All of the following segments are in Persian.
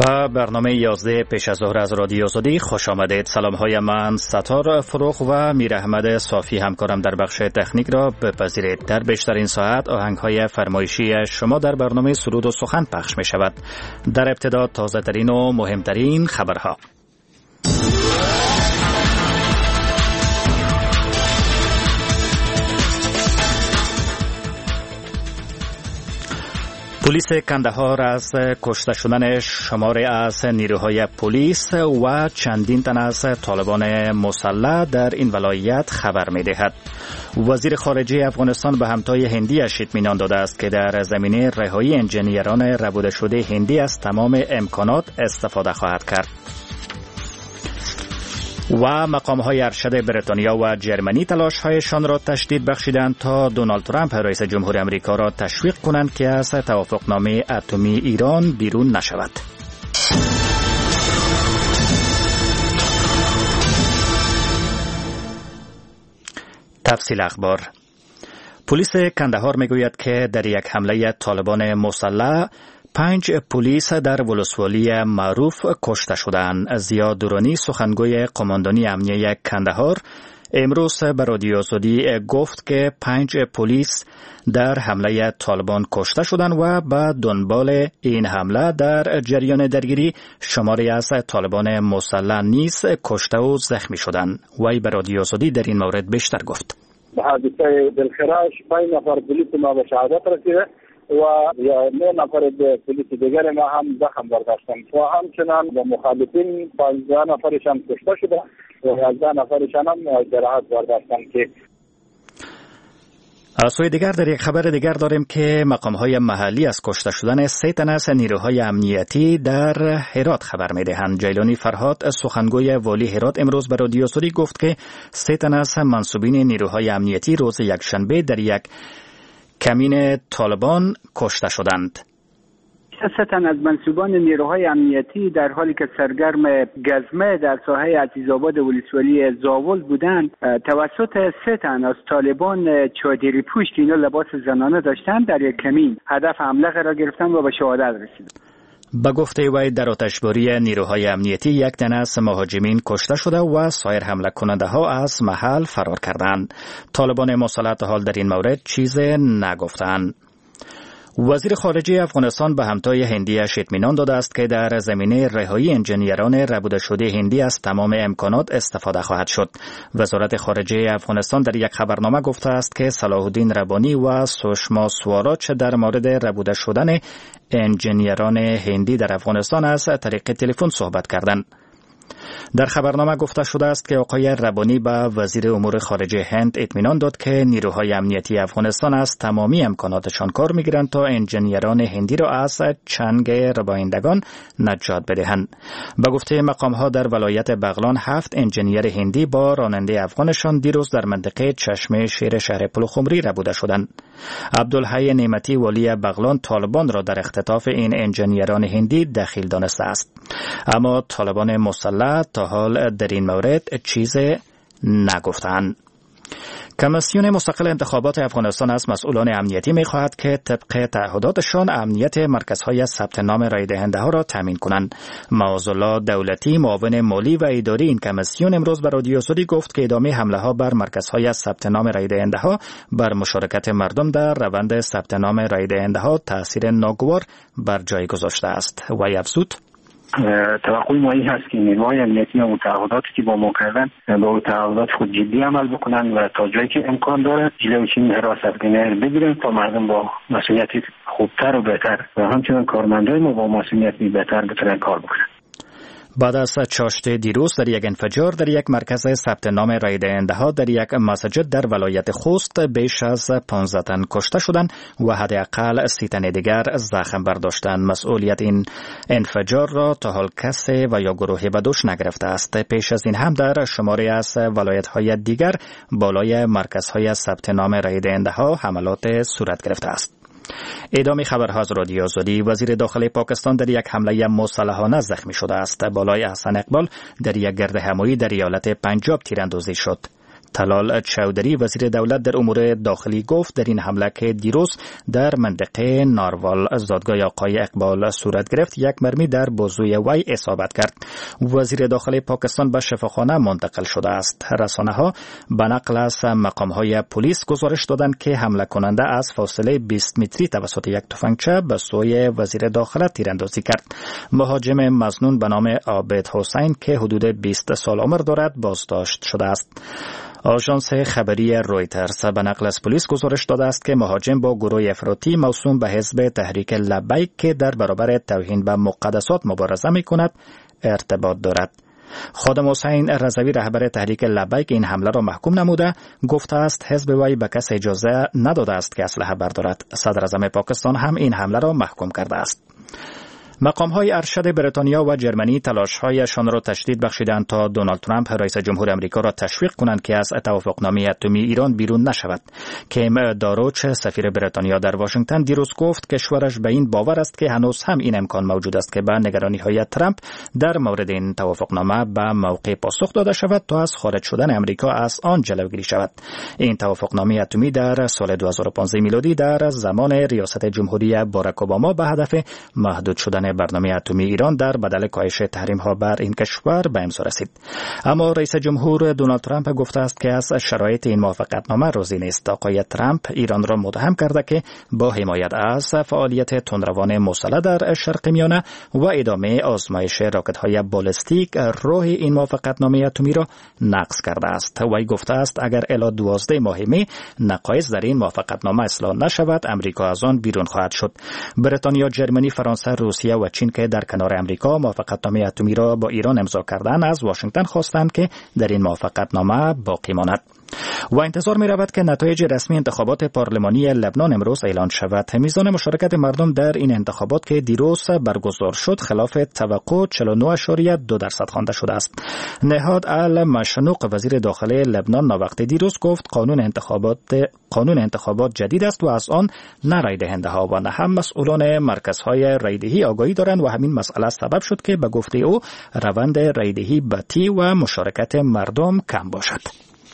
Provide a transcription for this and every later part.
با برنامه 11 پیش از ظهر از رادیو آزادی خوش آمدید. سلام های من ستار فروغ و میر احمد صافی همکارم در بخش تکنیک را بپذیرید. در بیشترین ساعت آهنگ های فرمایشی شما در برنامه سرود و سخن پخش می شود. در ابتدا تازه ترین و مهمترین خبرها. پلیس کندهار از کشته شدن شماری از نیروهای پلیس و چندین تن از طالبان مسلح در این ولایت خبر می‌دهد. وزیر خارجه افغانستان به همتای هندی‌اش اطمینان داده است که در زمینه رهایی انجینیران ربوده شده هندی از تمام امکانات استفاده خواهد کرد. و مقام‌های ارشد بریتانیا و جرمنی تلاش‌هایشان را تشدید بخشیدند تا دونالد ترامپ رئیس جمهور آمریکا را تشویق کنند که از توافقنامه اتمی ایران بیرون نشود. تفصیل اخبار. پلیس کندهار میگوید که در یک حمله طالبان مسلح 5 پلیس در ولسوالی معروف کشته شدند. ضیا دورانی سخنگوی قماندانی امنیه کندهار امروز به رادیو آزادی گفت که 5 پلیس در حمله طالبان کشته شدند و به دنبال این حمله در جریان درگیری شماری از طالبان مسلح نیز کشته و زخمی شدند. وی به رادیو آزادی در این مورد بیشتر گفت. به حادثه دلخراش 5 نفر پلیس ما به شهادت رسیده و 9 نفر پلیس دیگر ما هم زخم برداشتند و همچنان به مخالفین 15 نفرشان کشته شده و 11 نفرشان هم جراحت برداشتند. که از سوی دیگر در یک خبر دیگر داریم که مقام‌های محلی از کشته شدن 3 تن از نیروهای امنیتی در هرات خبر می‌دهند. جیلانی فرهاد سخنگوی والی هرات امروز به رادیو آزادی گفت که 3 تن از منصوبین نیروهای امنیتی روز یکشنبه در یک کمین طالبان کشته شدند. 3 تن از منصوبان نیروهای امنیتی در حالی که سرگرم گزمه در ساحه عزیزآباد ولسوالی زاول بودند توسط 3 تن از طالبان چادری پوش که اینا لباس زنانه داشتند در یک کمین هدف حمله قرار گرفتند و به شهادت رسیدند. به گفته وی در آتشباری نیروهای امنیتی 1 تن از مهاجمین کشته شده و سایر حمله کننده ها از محل فرار کردند. طالبان مسلح تا حال در این مورد چیز نگفتند. وزیر خارجه افغانستان به همتای هندی‌اش اطمینان داده است که در زمینه رهایی انجینیران ربوده شده هندی از تمام امکانات استفاده خواهد شد. وزارت خارجه افغانستان در یک خبرنامه گفته است که صلاح الدین ربانی و سوشما سواراچ در مورد ربوده شدن انجینیران هندی در افغانستان از طریق تلفن صحبت کردند. در خبرنامه گفته شده است که آقای ربانی به وزیر امور خارجه هند اطمینان داد که نیروهای امنیتی افغانستان از تمامی امکاناتشان کار میگیرند تا انجینیران هندی را از چنگ ربایندگان نجات بدهند. به گفته مقام‌ها در ولایت بغلان 7 انجینیر هندی با راننده افغانشان دیروز در منطقه چشمه شیر شهر پلخمری ربوده شدند. عبدالحی نعمتی والی بغلان طالبان را در اختطاف این انجینیران هندی دخیل دانسته است، اما طالبان مسلح تا حال در این مورد چیز نگفتند. کمیسیون مستقل انتخابات افغانستان از مسئولان امنیتی می‌خواهد که طبق تعهداتشان امنیت مرکزهای ثبت نام رای دهنده ها را تامین کنند. معاذالله دولتی معاون مالی و اداری این کمیسیون امروز به رادیو آزادی گفت که ادامه حمله ها بر مرکزهای ثبت نام رای دهنده ها بر مشارکت مردم در روند ثبت نام رای دهنده ها تاثیر ناگوار بر جای گذاشته است. و افزود توقع ما این هست که نیروهای امنیتی و تعهداتی که با ما کردن با تعهدات خود جدی عمل بکنن و تا جایی که امکان داره جلوی این حراستگری بگیرن تا مردم با مسئولیت خوبتر و بهتر و همچنین کارمندای ما با مسئولیت بهتر بتونن کار بکنن. بعد از چاشت دیروز در یک انفجار در یک مرکز ثبت نام رای دهنده ها در یک مسجد در ولایت خوست بیش از 15 تن کشته شدند و حداقل 30 تن دیگر زخم برداشتند. مسئولیت این انفجار را تا حال کسی و یا گروهی به دوش نگرفته است. پیش از این هم در شماری از ولایت های دیگر بالای مرکزهای ثبت نام رای دهنده ها حملات صورت گرفته است. ادامه خبرها از رادیو آزادی. وزیر داخلی پاکستان در یک حمله مسلحانه زخمی شده است. بالای احسن اقبال در یک گردهمایی در ایالت پنجاب تیراندازی شد. طلال چودری وزیر دولت در امور داخلی گفت در این حمله که دیروز در منطقه ناروال زادگاه آقای اقبال صورت گرفت یک مرمی در بازوی وی اصابت کرد. وزیر داخلی پاکستان به شفاخانه منتقل شده است. رسانه‌ها به نقل از مقام‌های پلیس گزارش دادند که حمله کننده از فاصله 20 متری توسط یک تفنگچه به سوی وزیر داخله تیراندازی کرد. مهاجم مظنون به نام عابد حسین که حدود 20 سال عمر دارد بازداشت شده است. آژانس خبری رویترز به نقل از پلیس گزارش داده است که مهاجم با گروه افراطی موسوم به حزب تحریک لبیک که در برابر توهین به مقدسات مبارزه می‌کند ارتباط دارد. خادم حسین رضوی رهبر تحریک لبیک این حمله را محکوم نموده گفته است حزب وی به کس اجازه نداده است که اسلحه بردارد. صدر اعظم پاکستان هم این حمله را محکوم کرده است. مقام‌های ارشد بریتانیا و جرمنی تلاش‌هایشان را تشدید بخشیدند تا دونالد ترامپ رئیس جمهور آمریکا را تشویق کنند که از توافقنامه اتمی ایران بیرون نشود. کیم داروچ سفیر بریتانیا در واشنگتن دیروز گفت کشورش به این باور است که هنوز هم این امکان موجود است که به نگرانی‌های ترامپ در مورد این توافقنامه به موقع پاسخ داده شود تا از خارج شدن آمریکا از آن جلوگیری شود. این توافقنامه اتمی در سال 2015 میلادی در زمان ریاست جمهوری باراک اوباما به هدف محدود شدن برنامه اتمی ایران در بدل کاهش تحریم‌ها بر این کشور به امضا رسید. اما رئیس جمهور دونالد ترامپ گفته است که از شرایط این موافقتنامه راضی نیست. آقای ترامپ ایران را متهم کرده که با حمایت از فعالیت تندروان مسلح در شرق میانه و ادامه آزمایش راکت‌های بالستیک راه این موافقتنامه اتمی را نقض کرده است. وی گفته است اگر الی 12 ماه می نقایص در این موافقتنامه اصلاح نشود امریکا از آن بیرون خواهد شد. بریتانیا، جرمنی، فرانسه، روسیه و چین که در کنار امریکا موافقتنامه اتمی را با ایران امضا کردند از واشنگتن خواستند که در این موافقتنامه باقی ماند. و انتظار می رود که نتایج رسمی انتخابات پارلمانی لبنان امروز اعلان شود. میزان مشارکت مردم در این انتخابات که دیروز برگزار شد خلاف توقع 49.2% خوانده شده است. نهاد المشنوق وزیر داخلی لبنان ناوقت دیروز گفت قانون انتخابات جدید است و از آن نه رای دهنده ها و نه هم مسئولان مرکزهای رایدهی آگاهی دارند و همین مسئله سبب شد که به گفته او روند رایدهی بطیء و مشارکت مردم کم باشد.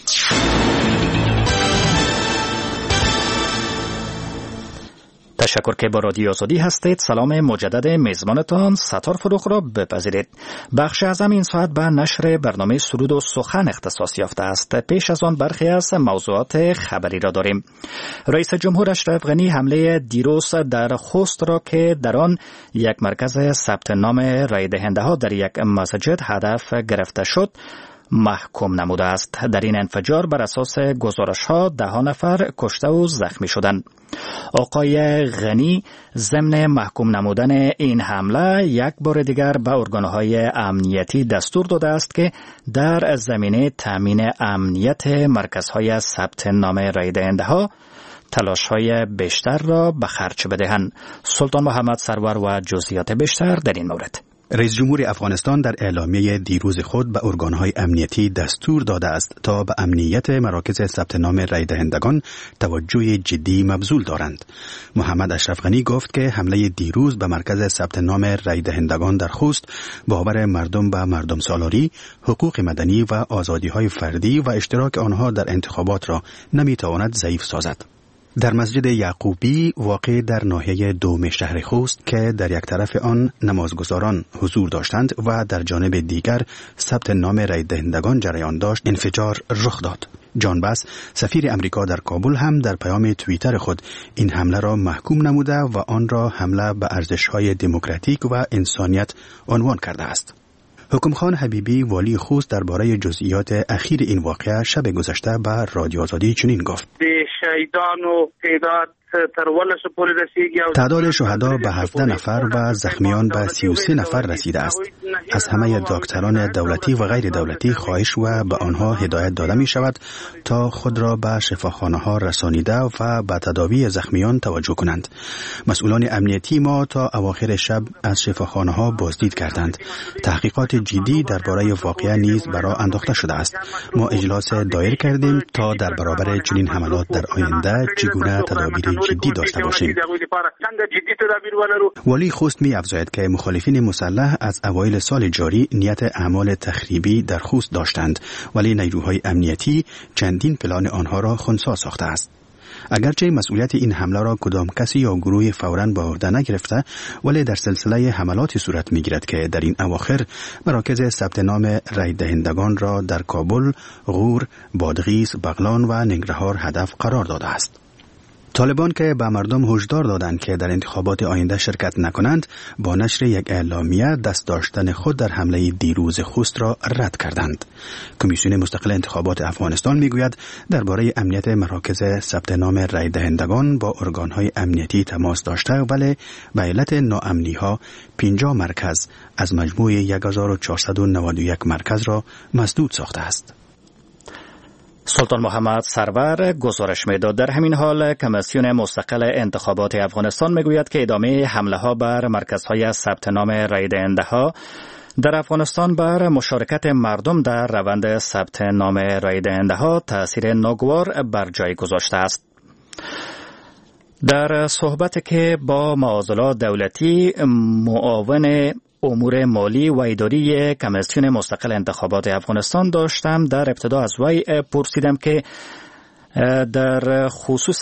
تشکر که با رادیو آزادی هستید. سلام مجدد میزبانتان ستار فروخ را بپذیرید. بخش اعظم این ساعت به نشر برنامه سرود و سخن اختصاص یافته است. پیش از آن برخی از موضوعات خبری را داریم. رئیس جمهور اشرف غنی حمله دیروز در خوست را که در آن یک مرکز ثبت نام رای دهنده ها در یک مسجد هدف گرفته شد محکوم نموده است. در این انفجار بر اساس گزارش‌ها 10 نفر کشته و زخمی شدند. آقای غنی ضمن محکوم نمودن این حمله یک بار دیگر به ارگان‌های امنیتی دستور داده است که در زمینه تامین امنیت مرکزهای ثبت نام رای دهنده‌ها تلاش‌های بیشتر را به خرج بدهند. سلطان محمد سرور و جزئیات بیشتر در این مورد. رئیس جمهور افغانستان در اعلامیه دیروز خود به ارگان‌های امنیتی دستور داده است تا به امنیت مراکز ثبت نام رای دهندگان توجه جدی مبذول دارند. محمد اشرف غنی گفت که حمله دیروز به مرکز ثبت نام رای دهندگان در خوست باور مردم به مردم سالاری، حقوق مدنی و آزادی‌های فردی و اشتراک آنها در انتخابات را نمی‌تواند ضعیف سازد. در مسجد یعقوبی واقع در ناحیه دوم شهر خوست که در یک طرف آن نمازگزاران حضور داشتند و در جانب دیگر ثبت نام رای دهندگان جریان داشت انفجار رخ داد. جان بس سفیر امریکا در کابل هم در پیام توییتر خود این حمله را محکوم نموده و آن را حمله به ارزش‌های دموکراتیک و انسانیت عنوان کرده است. حکم خان حبیبی والی خوست درباره جزئیات اخیر این واقعه شب گذشته به رادیو آزادی چنین گفت: شهیدان و تعداد شهدا به 17 نفر و زخمیان به 33 نفر رسیده است. از همه دکتران دولتی و غیر دولتی خواهش و به آنها هدایت داده می شود تا خود را به شفاخانه ها رسانیده و به تداوی زخمیان توجه کنند. مسئولان امنیتی ما تا اواخر شب از شفاخانه ها بازدید کردند. تحقیقات جدی درباره واقعه نیز برای انداخته شده است. ما اجلاس دایر کردیم تا در برابر چنین حملات در آینده چگونه تدابیر جدی داشته باشیم. ولی خوست می افزاید که مخالفین مسلح از اوایل سال جاری نیت اعمال تخریبی در خوست داشتند، ولی نیروهای امنیتی چندین پلان آنها را خنثی ساخته است. اگرچه مسئولیت این حمله را کدام کسی یا گروه فوراً به عهده نگرفته، ولی در سلسله حملاتی صورت می‌گیرد که در این اواخر مراکز ثبت نام رای دهندگان را در کابل، غور، بادغیس، بغلان و ننگرهار هدف قرار داده است. طالبان که به مردم هشدار دادند که در انتخابات آینده شرکت نکنند، با نشر یک اعلامیه دست داشتن خود در حمله دیروز خوست را رد کردند. کمیسیون مستقل انتخابات افغانستان میگوید درباره امنیت مراکز ثبت نام رای دهندگان با ارگانهای امنیتی تماس داشته، ولی به علت ناامنی‌ها 50 مرکز از مجموع 1491 مرکز را مسدود ساخته است. سلطان محمد سرور گزارش می‌داد. در همین حال کمیسیون مستقل انتخابات افغانستان میگوید که ادامه حمله ها بر مرکزهای ثبت نام رای دهنده‌ها در افغانستان بر مشارکت مردم در روند ثبت نام رای دهنده‌ها تأثیر ناگوار بر جای گذاشته است. در صحبتی که با معاضلات دولتی معاون امور مالی و اداری کمیسیون مستقل انتخابات افغانستان داشتم، در ابتدا از وی پرسیدم که در خصوص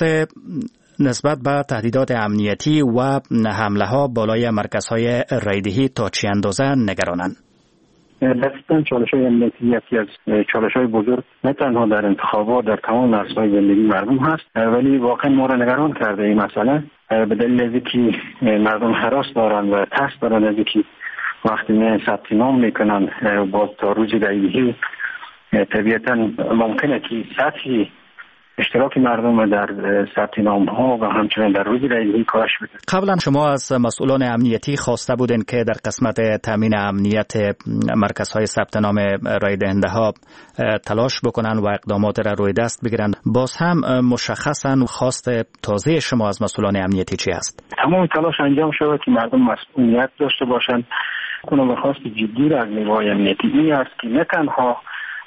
نسبت به تهدیدات امنیتی و حمله ها بالای مرکزهای رایدهی تا چه اندازه نگرانند؟ دقیقاً چالش‌های امنیتی یکی از چالش‌های بزرگ نه تنها در انتخابات در تمام عرصه‌های زندگی مردم هست، ولی واقعا ما را نگران کرده این مسئله به دلیل اینکه مردم هراس دارند و ترس دارند از اینکه وقتی می ثبت نام میکنن باز تا روز رایدهی طبیعتاً ممکنه که سطح اشتراک مردم در ثبت نام ها و همچنین در روز رایدهی کاهش بده. قبلا شما از مسئولان امنیتی خواسته بودین که در قسمت تامین امنیت مرکزهای ثبت نام رای دهنده ها تلاش بکنن و اقدامات را روی دست بگیرن. باز هم مشخصا خواست تازه شما از مسئولان امنیتی چی است؟ تمام تلاش انجام شود که مردم مسئولیت داشته باشند. کنم خواست جدی را از نیروهای امنیتی این است که نه تنها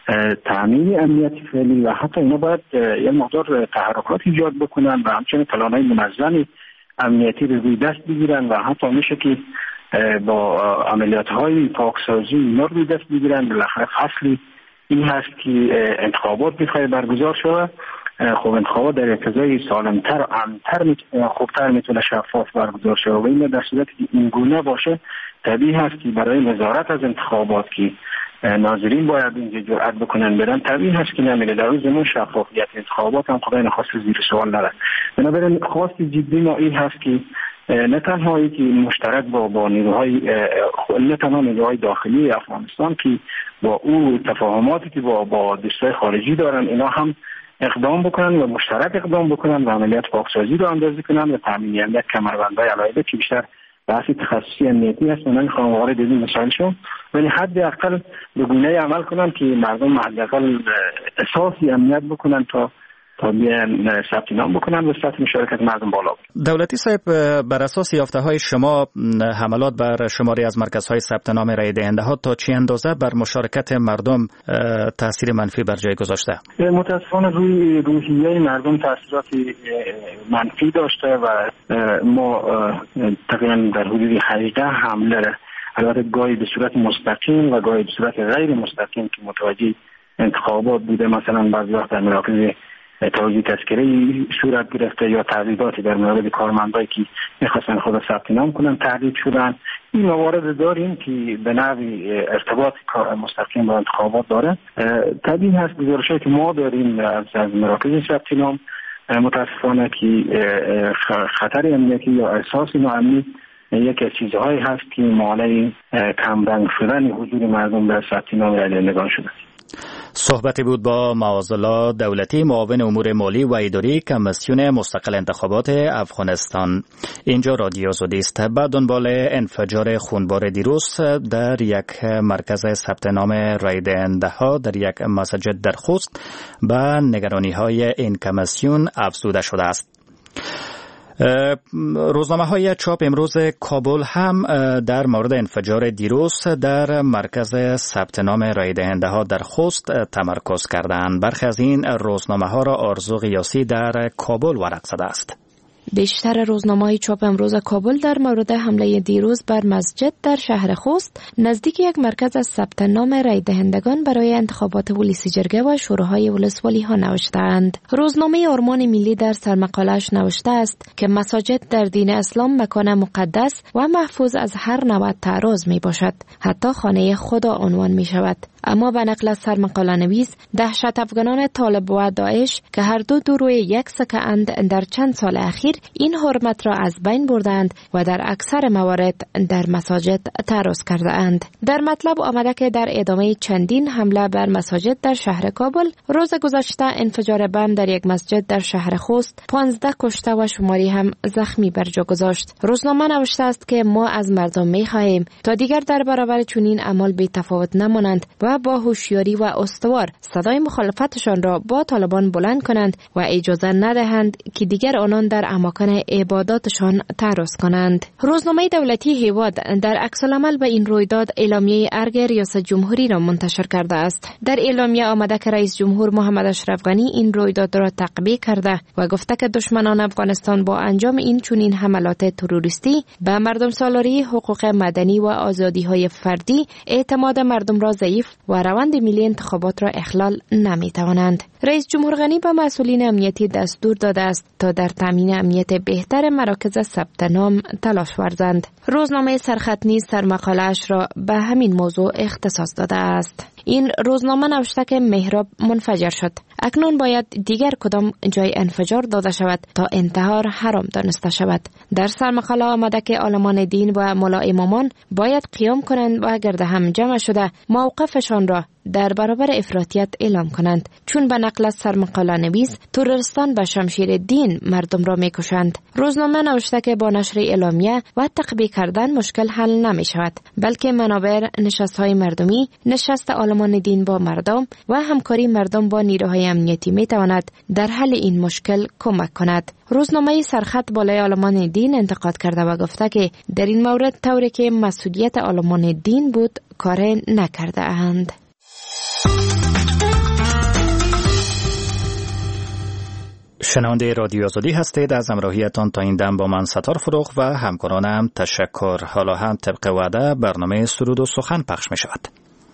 تامین امنیت فعلی و حتی اینا باید یه مقدار تحرکات ایجاد بکنن و همچنین پلان‌های منظم امنیتی رو روی دست بگیرن و حتی میشه که با عملیات‌های پاکسازی اینا رو روی دست بگیرن. بالاخره فصلی این هست که انتخابات می‌خواد برگزار شود. خب انتخابات در فضای سالم‌تر و امن‌تر خوبتر میتونه شفاف برگزار شود و این در صورتی که این گونه باشه طبیعی هست که برای نظارت از انتخابات که ناظرین باید اینجا جرأت بکنن برن، طبیعی هست که نمیره. در روز زمان شفافیت انتخابات هم خدای نخواست زیر سوال نره. بنابراین خواست جدی ما این هست که نه تنها که مشترک با نیروهای نه تنها نیروهای داخلی افغانستان که با او تفاهماتی که با دوستای خارجی دارن اینا هم اقدام بکنن و مشترک اقدام بکنن و عملیات پاکسازی رو اندازی کنن و تامین امنیت کمربندهای علایقه که بیشتر بحثی تخصصی امنیتی هست. من نمیخوام وارد این مسائل شم، ولی حداقل به گونه‌ای عمل کنن که مردم حداقل احساسی امنیت بکنن تا بیان ثبت نام بکنن و سطح مشارکت مردم بالا بره. دولتی صاحب، بر اساس یافته‌های شما حملات بر شماری از مرکزهای ثبت نام رای دهنده‌ها تا چه اندازه بر مشارکت مردم تاثیر منفی بر جای گذاشته؟ متاسفانه روی روحیه مردم تاثیرات منفی داشته و ما تقریبا در حدود 18 حمله البته گاهی به صورت مستقیم و گاهی به صورت غیر مستقیم که متوجه انتخابات بوده، مثلا بعضی وقت در مراکز توجیه تذکره‌ای صورت گرفته یا تهدیداتی در مورد کارمندایی که می‌خواستن خود ثبت نام کنن تهدید شدن. این موارد داریم که به نحوی ارتباط کار مستقیم با انتخابات داره. طبیعی هست گزارشی که ما داریم از مراکز ثبت نام متاسفانه که خطر امنیتی یا احساس ناامنی یکی از چیزهایی هست که مانع کمرنگ شدن حضور مردم در ثبت نام رای دهندگان شده. صحبتی بود با معاضل دولتی معاون امور مالی و اداری کمیسیون مستقل انتخابات افغانستان. اینجا رادیو زودی است. بعد دنبال انفجار خونبار دیروز در یک مرکز ثبت نام رای دهنده‌ها در یک مسجد در خوست به نگرانی‌های این کمیسیون افزوده شده است. روزنامه‌های چاپ امروز کابل هم در مورد انفجار دیروز در مرکز ثبت نام رای دهنده‌ها در خوست تمرکز کردند. برخی از این روزنامه‌ها را آرزو قیاسی در کابل ورق زده است. بیشتر روزنامه‌های چاپ امروز کابل در مورد حمله دیروز بر مسجد در شهر خوست نزدیک یک مرکز از ثبت نام رای دهندگان برای انتخابات ولسی جرگه و شوراهای ولسوالی ها نوشتند. روزنامه آرمان ملی در سرمقاله‌اش نوشته است که مساجد در دین اسلام مکان مقدس و محفوظ از هر نوع تعارض می باشد، حتی خانه خدا عنوان می شود. اما به نقل از سرمقاله نویس، دهشت افغانان طالب و داعش که هر دو روی یک سکه اند در چند سال اخیر این حرمت را از بین بردند و در اکثر موارد در مساجد تعرض کرده اند. در مطلب آمده که در ادامه چندین حمله بر مساجد در شهر کابل، روز گذشته انفجار بم در یک مسجد در شهر خوست 15 کشته و شماری هم زخمی بر جا گذاشت. روزنامه نوشته است که ما از مردم می‌خواهیم تا دیگر در برابر چنین اعمال بی‌تفاوت نمانند و با هوشیاری و استوار صدای مخالفتشان را با طالبان بلند کنند و اجازه ندهند که دیگر آنان در اماکن عباداتشان تعرض کنند. روزنامه دولتی هیواد در عکس العمل به این رویداد اعلامیه ارگ ریاست جمهوری را منتشر کرده است. در اعلامیه آمده که رئیس جمهور محمد اشرف غنی این رویداد را تقبیح کرده و گفته که دشمنان افغانستان با انجام این چنین حملات تروریستی به مردم سالاری حقوق مدنی و آزادی‌های فردی اعتماد مردم را ضعیف و روند ملی انتخابات را اخلال نمی‌توانند. رئیس جمهور غنی به مسئولین امنیتی دستور داده است تا در تامین امنیت بهتر مراکز ثبت نام تلاش ورزند. روزنامه سرخط نیز سرمقاله‌اش را به همین موضوع اختصاص داده است. این روزنامه نوشته که محراب منفجر شد. اکنون باید دیگر کدام جای انفجار داده شود تا انتحار حرام دانسته شود. در سرمقاله آمده که عالمان دین و ملا امامان باید قیام کنند و گرد هم جمع شده موقفشان را در برابر افراطیت اعلام کنند، چون به نقل از سرمقاله نویس تروریستان به شمشیر دین مردم را میکشند. روزنامه نوشته که با نشر اعلامیه و تقبیح کردن مشکل حل نمی شود، بلکه منابر نشست‌های مردمی، نشست عالمان دین با مردم و همکاری مردم با نیروهای امنیتی می تواند در حل این مشکل کمک کند. روزنامه سرخط بالای عالمان دین انتقاد کرده و گفته که در این مورد طوری که مسئولیت عالمان دین بود کار نکرده اند. شنونده رادیو آزادی هستید. از همراهیتان تا این دم با من ستار فروغ و همکارانم تشکر. حالا هم طبق وعده برنامه سرود و سخن پخش می شود.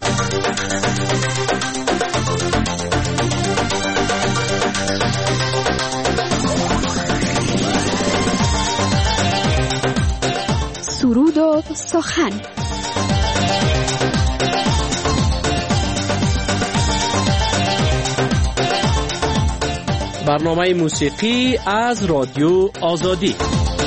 سرود و سخن. برنامه موسیقی از رادیو آزادی.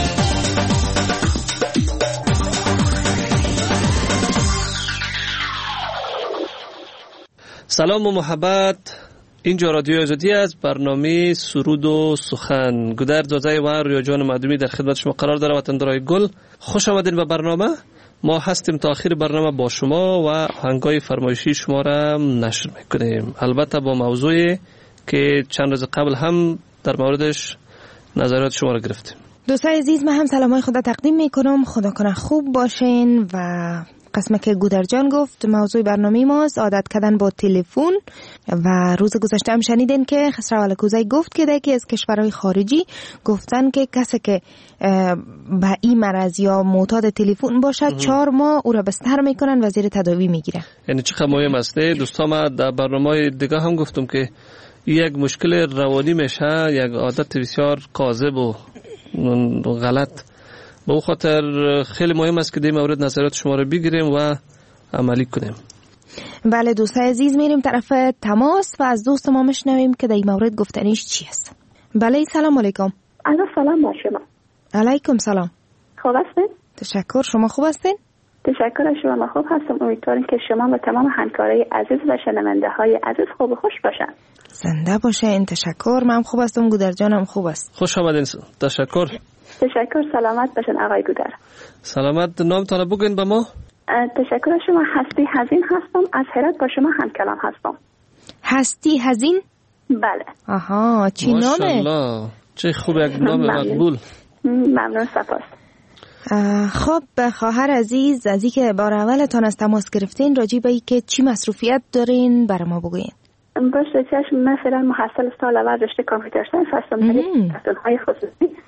سلام و محبت. اینجا رادیو آزادی از برنامه سرود و سخن. گودر زازای و رویا جان مردمی در خدمت شما قرار داره. وطندارای گل، خوش آمدین به برنامه. ما هستیم تا آخر برنامه با شما و آهنگای فرمایشی شما را نشر میکنیم، البته با موضوعی که چند روز قبل هم در موردش نظرات شما را گرفتیم. دوستان عزیز، من هم سلامای خدا تقدیم میکنم. خدا کنه خوب باشین. و قسمه که گودر جان گفت موضوع برنامه ماست عادت کردن با تلفن. و روز گذشته هم شنیدین که خسرو علکوزی گفت که یکی از کشورهای خارجی گفتن که کسی که به این مرض یا معتاد تلفن باشه 4 ماه او را بستر میکنن و زیر تداوی میگیره. یعنی چقدر مهم است. دوستان، ما در برنامه دیگه هم گفتم که یک مشکل روانی میشه، یک عادت بسیار کاذب و غلط. به اون خاطر خیلی مهم است که در مورد نظرات شما رو بگیریم و عملی کنیم. بله دوستان عزیز، میریم طرف تماس و از دوست ما میشنویم که در این مورد گفتنیش چی است. بله سلام علیکم. سلام با شما. علیکم سلام. خوب هستین؟ تشکر. شما خوب هستین؟ تشکر از شما. من خوب هستم. امیدوارم که شما و تمام همکارای عزیز و شنونده های عزیز خوب و خوش باشن. زنده باشین. تشکر. من خوب هستم. گودر جانم خوب است. خوش آمدین. تشکر. تشکر. سلامت باشین آقای گودر. سلامت. نامتان بگین به ما. تشکر از شما. هستی هزین هستم. از هرات با شما هم کلام هستم. هستی هزین؟ بله. آها، چی نامه؟ ماشاءالله، چه خوب، یک نام مقبول. ممنون. سپاس. خب خواهر عزیز، از اینکه بار اولتان از تماس گرفتین راجع به اینکه چی مصروفیت دارین برای ما بگوین. باشه چشم. من فعلا محصل سال اول رشته کامپیوتر ساینس هستم در دانشگاه خصوصی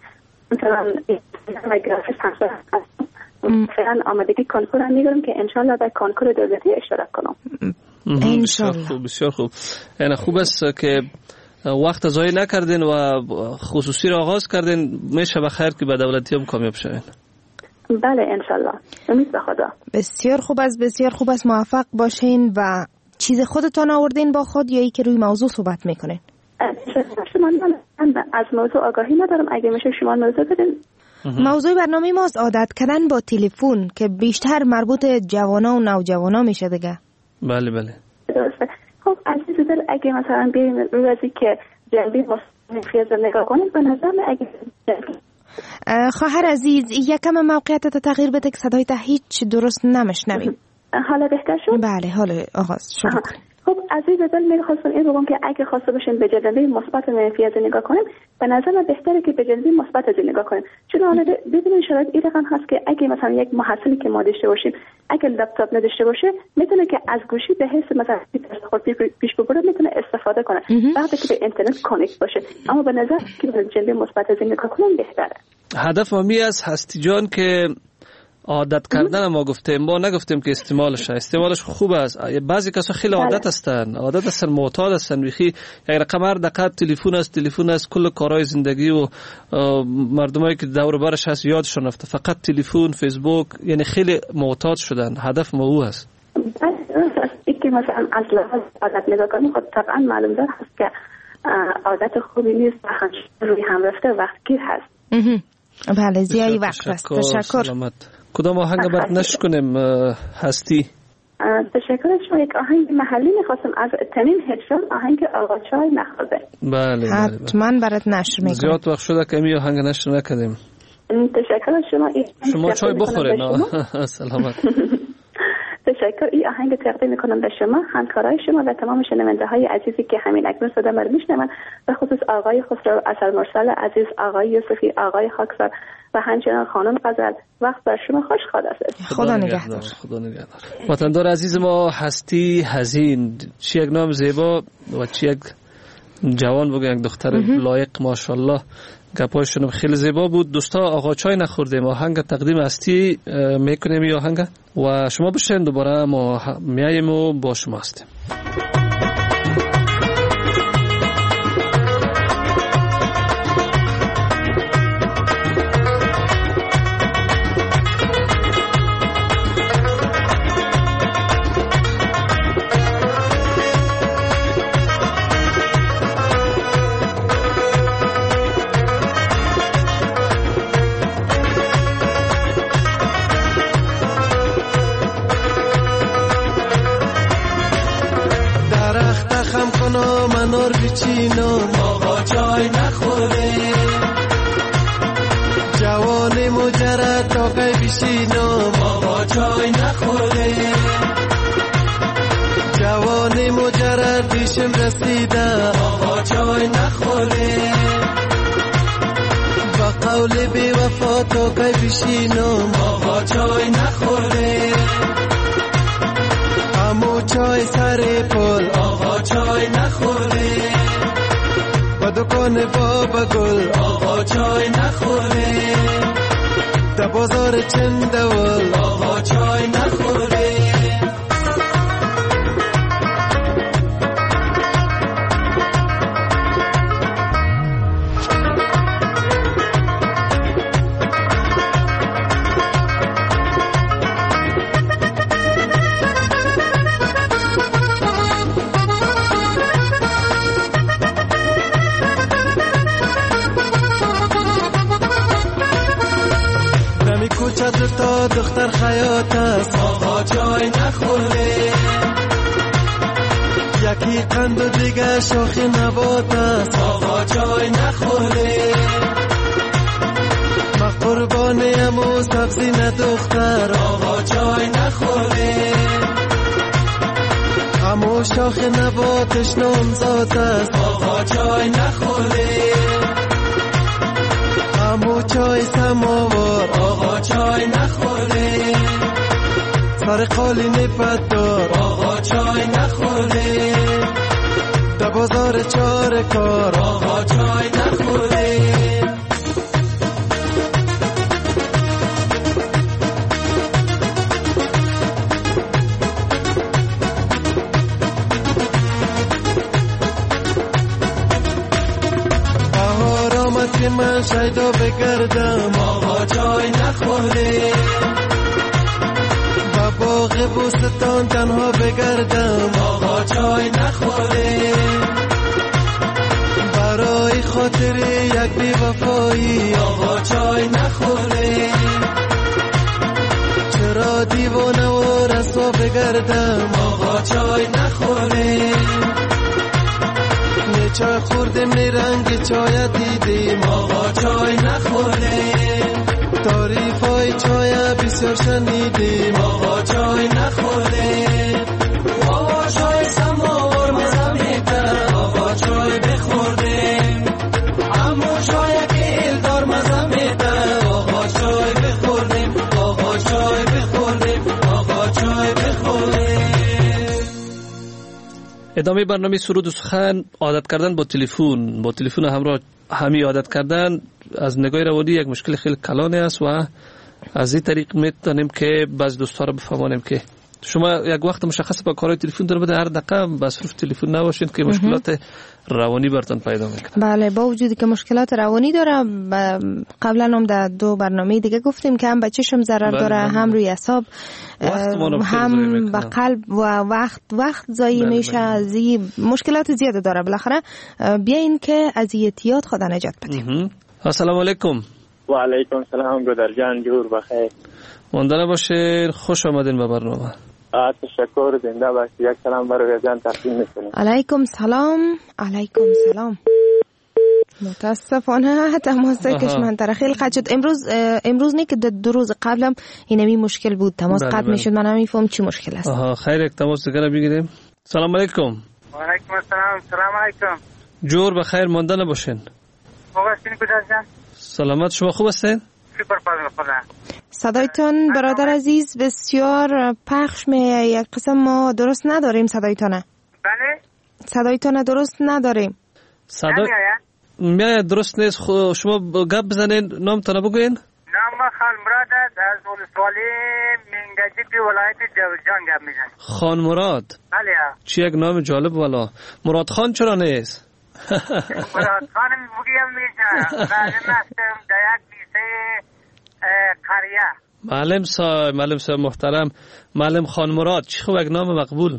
مثلا گرافیست همسر فعلا آمادگی کنکور هم میگرم که انشالله در کنکور دولتی اشتراک کنم. انشالله. بسیار خوب. یعنی خوب است که وقت ضایع نکردین و خصوصی را آغاز کردین. میشه بخیر که به دولتی هم کامیاب شوین. بله انشالله. امید به خدا. بسیار خوب است، بسیار خوب است. موفق باشین. و چیز خودتان آوردین با خود یا ای که روی موضوع صحبت میکنین؟ من از موضوع آگاهی ندارم. اگه میشه شما موضوع بدین. موضوع برنامه ماست عادت کردن با تلفن که بیشتر مربوط جوانا و نوجوانا میشه دیگه. بله بله. درسته. خب عزیز دل اگه مثلا بیایم روزی که جنبی مصنفی نگاه کنید به نظر من اگه خواهر عزیز یکم موقعیتت تغییر بده که صدای تا هیچ درست نمیشنویم. حالا بهتر شد؟ بله حالا آغاز شروع کنیم. خب عزیز دل میخواستم این بگم که اگه خواسته باشین به جنبه مثبت منفی از نگاه کنیم به نظر من بهتره که به جنبه مثبت از نگاه کنیم. چون حالا ببینید شرایط این رقم هست که اگه مثلا یک محصلی که ما داشته باشیم اگه لپتاپ نداشته باشه میتونه که از گوشی به حس مثلا پیش ببره میتونه استفاده کنه وقتی که به اینترنت کانکت باشه. اما به نظر که به جنبه مثبت از نگاه کنیم بهتره. هدف ما می است هستی جان که عادت کردن ما گفتیم، ما نگفتیم که استعمالش خوب است. بعضی کسا خیلی عادت هستن معتاد هستن. بخی یک رقم هر دقیقه تلفن است کل کارهای زندگی و مردمایی که دور برش هست یادشون رفته فقط تلفن فیسبوک، یعنی خیلی معتاد شدن. هدف ما او است. این که مثلا از لحاظ عادت نگاه کنیم خب طبعا معلوم دار هست که عادت خوبی نیست و روی هم رفته وقت گیر هست. بله زیایی وقت است. تشکر. سلامت. کدام آهنگ باید نشر کنیم هستی؟ تشکر از شما. یک آهنگ محلی میخواستم از تنین هجران، آهنگ آقا چای نخورده. بله حتما برات نشر میکنم. زیاد وقت شده که می آهنگ نشر نکردیم. تشکر از شما چای بخورین. سلامت. تشکر. این آهنگ تقدیم میکنم به شما، همکارای شما و تمام شنونده های عزیزی که همین اکنون صدا ما رو میشنون، به خصوص آقای خسرو اثر مرسل عزیز، آقای یوسفی، آقای خاکسار و همچنان خانم غزل. وقت بر شما خوش. خدا نگهدار. خدا نگهدار. وطندار عزیز ما، هستی حزین، چی یک نام زیبا و چی یک جوان بگو، یک دختر لایق ماشاءالله. گپایشون خیلی زیبا بود. دوستا آقا چای نخوردیم آهنگ تقدیم هستی میکنیم این آهنگ و شما بشین دوباره ما میاییم و با شما هستیم. منار بچینم آقا چای نخوره، جوان مجرد تاقی بشینم آقا چای نخوره، جوان مجرد دیشم رسیده آقا چای نخوره، با قول بی وفا تاقی بشینم آقا چای نخوره، همو چای سر پل آقا چای نخوره، و دکان بابا گل آقا چای نخوره، در بازار چندول آقا چای نخوره. تا دختر خیاط است آقا چای نخوره، یکی قند و دیگه شاخ نبات است آقا چای نخوره، ما قربانیم و سبزی ندختر آقا چای نخوره، همو شاخ نباتش نامزاد است آقا چای نخوره، همو چای سماوار آقا چای نخوره، سر قالی نپدار آقا چای نخوره، در بازار چار کار آقا چای نخوره. من شیدا بگردم آقا جای نخوره، با باغ بوستان تنها بگردم آقا جای نخوره، برای خاطر یک بی وفایی آقا جای نخوره، چرا دیوانه و رسوا بگردم آقا جای نخوره، چای خوردم رنگ چای دیدیم آقا جای نخوره، تعریف های چای بسیار شنیدیم آقا جای نخوره، آقا چای سماور مزه میده آقا جای بخوردیم، اما چای که الدار مزه میده آقا جای بخوردیم، آقا جای بخوردیم، آقا جای بخوردیم. ادامه برنامه سرود و سخن. عادت کردن با تلفن همراه همی عادت کردن از نگاه روانی یک مشکل خیلی کلان است و از این طریق میتونیم که بعض دوستا رو بفهمانیم که شما یک وقت مشخص با کارهای تلفن داره بده، هر دقیقه مصروف تلفن نباشین که مشکلات روانی براتون پیدا میکنه. بله، با وجودی که مشکلات روانی داره، قبلا هم در 2 برنامه دیگه گفتیم که هم به چشم ضرر داره، هم روی اعصاب، هم به قلب و وقت ضایع میشه، از مشکلات زیاده داره. بالاخره بیاین که از احتیاط خدا نجات بدیم. السلام علیکم. و علیکم السلام گودر جان، جور بخیر. ماندنه باشین، خوش آمدین به برنامه. تشکر، زنده باشید. یک سلام برای جان تقدیم میکنیم. علیکم سلام. علیکم سلام. متاسفانه تماس کشمنطره خیلی قطع شد. امروز نه که 2 روز قبلم اینمی مشکل بود، تماس قطع میشد، من نمیفهم چی مشکل است. خیر، یک تماس دیگه رو بگیریم. سلام علیکم. و علیکم السلام. سلام علیکم. جور بخیر، ماندنه باشین. خوب هستین گودر جان؟ سلامت، شما خوب هستین؟ شکر خدا. صدایتان برادر عزیز بسیار پخش میه، یک قسم ما درست نداریم صدایتانه. بله؟ صدایتانه درست نداریم. میاد درست نیست. شما گپ بزنین، نامتان بگوین. نام خان مراد از ولسوالی منگجی ولایت جوزجان گپ میزنم. خان مراد؟ بله. چی یک نام جالب والا. مراد خان چرا نیست؟ مراد خان بگیم میشه. لازم است در یک بیسه قریه. معلم صاحب محترم، معلم خان مراد، چی خوب یک نام مقبول.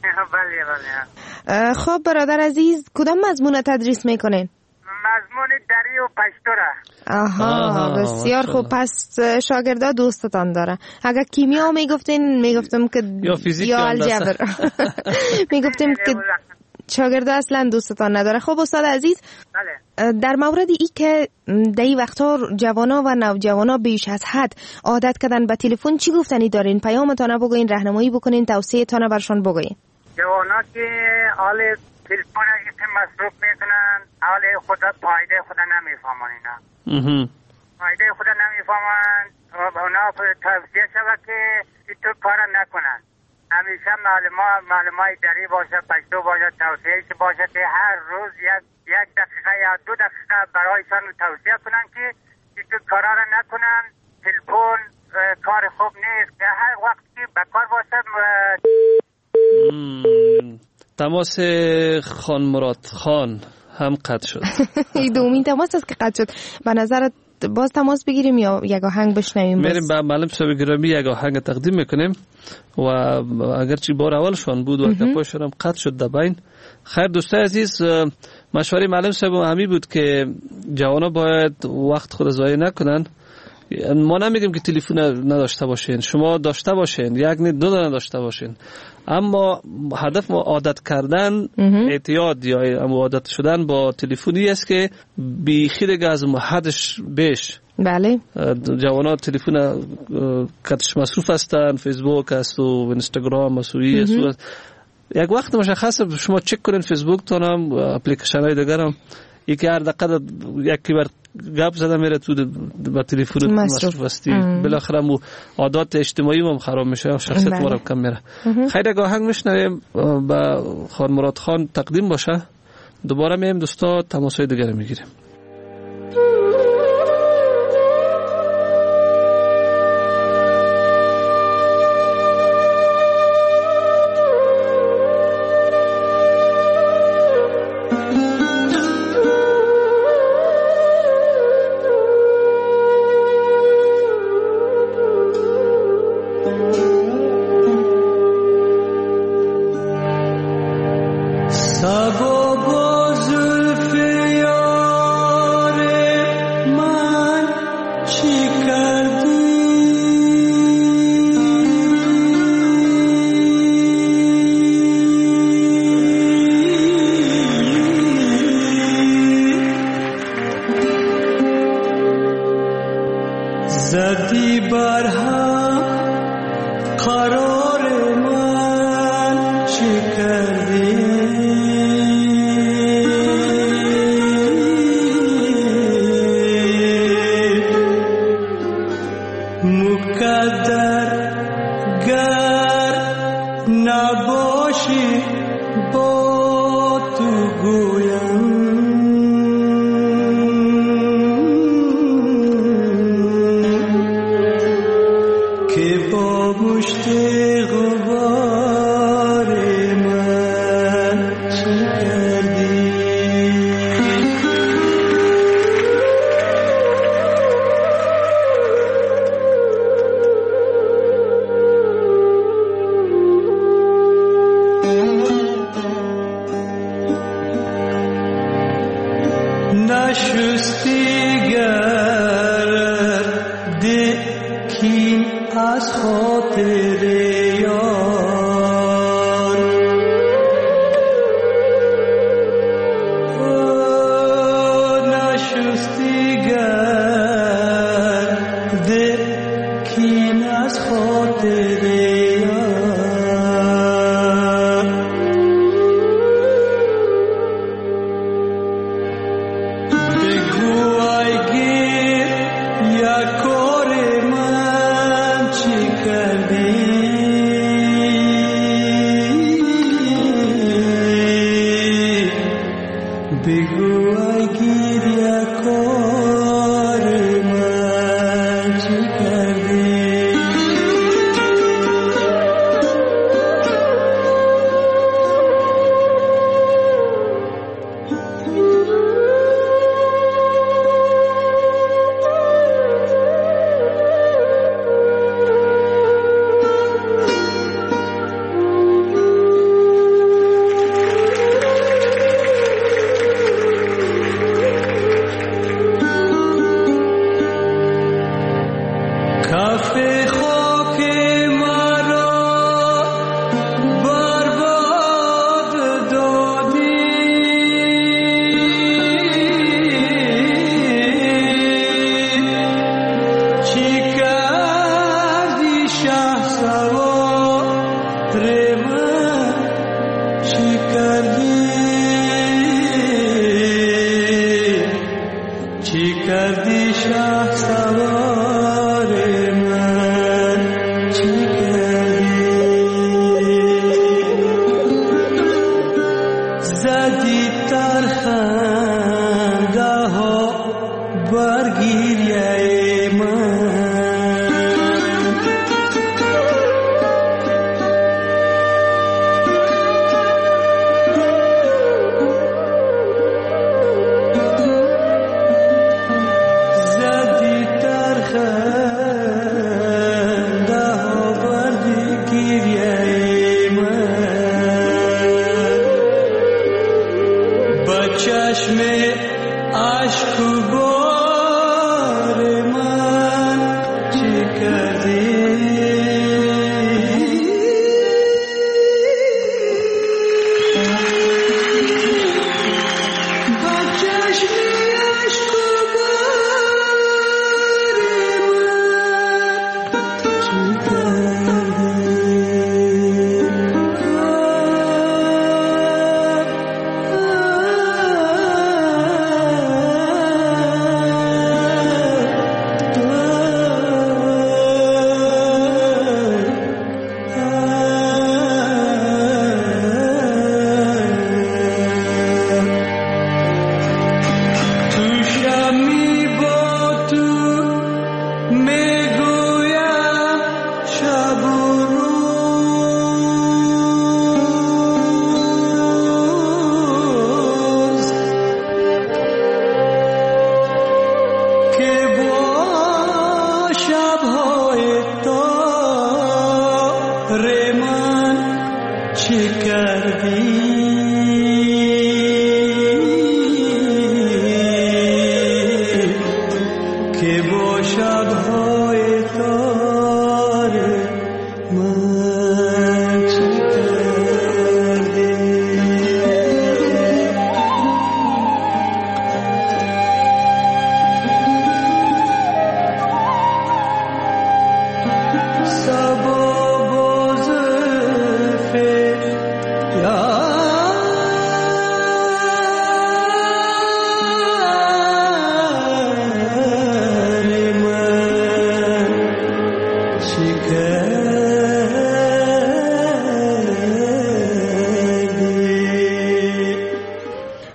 بله. خب برادر عزیز، کدام مضمون تدریس میکنین؟ مضمون دری و پشتوره. آها، بسیار خوب. پس شاگردا دوستتان داره. اگر کیمیا میگفتم که یا فیزیک یا الجبر میگفتیم که شاگردا اصلا دوستتان نداره. خب استاد عزیز، بله. در مورد ای که در این وقتا جوانا و نوجوانا بیش از حد عادت کردن به تلفن، چی گفتنی دارین؟ پیامتان بگوین، راهنمایی بکنین، توصیه‌تان برشون بگوین. جوانا که حال تلفن که مصروف میکنن، حال خدا فایده خدا نمیفهمن، اینا فایده خدا نمیفهمن و اونا توصیه شود که تو کار نکنن. همیشه معلومات دری باشه، پشتو باشه، توصیه باشه که هر روز یک دقیقه یا 2 دقیقه برایشان توصیه کنن که تو کارا را نکنن. تلفن کار خوب نیست، که هر وقت که به کار باشه. تماس خان مراد خان هم قطع شد. این دومین تماس است که قطع شد. به نظرت باز تماس بگیریم یا یک آهنگ بشنویم؟ میریم به معلم صاحب گرامی یک آهنگ تقدیم میکنیم و اگرچه بار اولشان بود و گپاشون هم قطع شد در بین. خیر دوستای عزیز، مشوره معلم صاحب همی بود که جوانا باید وقت خود ضایع نکنن. ما نمیگیم که تلفن نداشته باشین، شما داشته باشین، یک نه 2 نداشته باشین، اما هدف ما عادت کردن، اعتیاد یا عادت شدن با تلفنی است که بیخی دیگه از حدش بیش. بله. جوانا تلفن کتش مصروف هستن، فیسبوک است و اینستاگرام است و یک وقت مشخص شما چک کنین فیسبوک تونم اپلیکیشن های دیگر هم یکی هر دقیقه یکی بر گپ زده میره تو با تلفن مصروف هستی، بالاخره مو عادات اجتماعی هم خراب میشه، شخصیت ما کم میره. خیر یک آهنگ میشنویم با خان مراد خان تقدیم باشه، دوباره میایم دوستا تماسای دیگر میگیریم. زدی بر هم قرار من چه کردی مقدر گر نباشی با تو گویم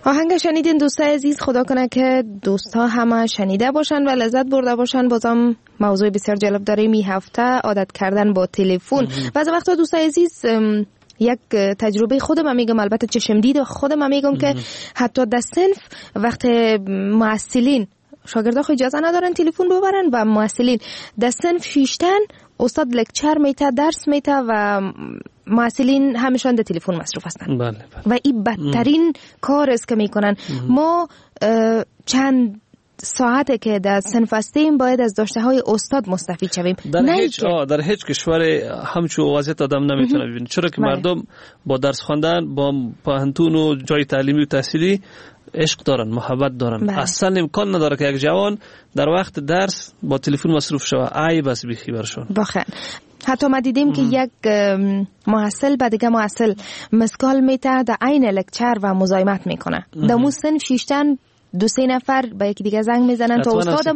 آهنگ شنیدین دوستای عزیز، خدا کنه که دوستا همه شنیده باشن و لذت برده باشن. بازم موضوع بسیار جالب داریم این هفته، عادت کردن با تلفن. بعضی وقتا دوستای عزیز یک تجربه خودم میگم، البته چشم دید خودم میگم که حتی در صنف وقت معسلین شاگردا خو اجازه ندارن تلفن ببرن و معسلین در صنف شیشتن، استاد لکچر میته، درس میته و معسلین همشان در تلفن مصروف هستن. بله. و این بدترین کار است که میکنن. ما چند ساعته که در صنف هستیم باید از داشته های استاد مستفید شویم. در هیچ کشور همچون وضعیت آدم نمیتونه ببینه، چرا که مردم با درس خواندن، با پانتون و جای تعلیمی و تحصیلی عشق دارن، محبت دارن. اصلا امکان نداره که یک جوان در وقت درس با تلفن مصروف شوه. عیب است بیخی برشون. بخیر. حتی ما دیدیم که یک محصل به دیگه محصل مسکال میته در عین لکچر و مزاحمت میکنه. در مو صنف شیشتن 2-3 نفر با یکی دیگه زنگ میزنن تا استادم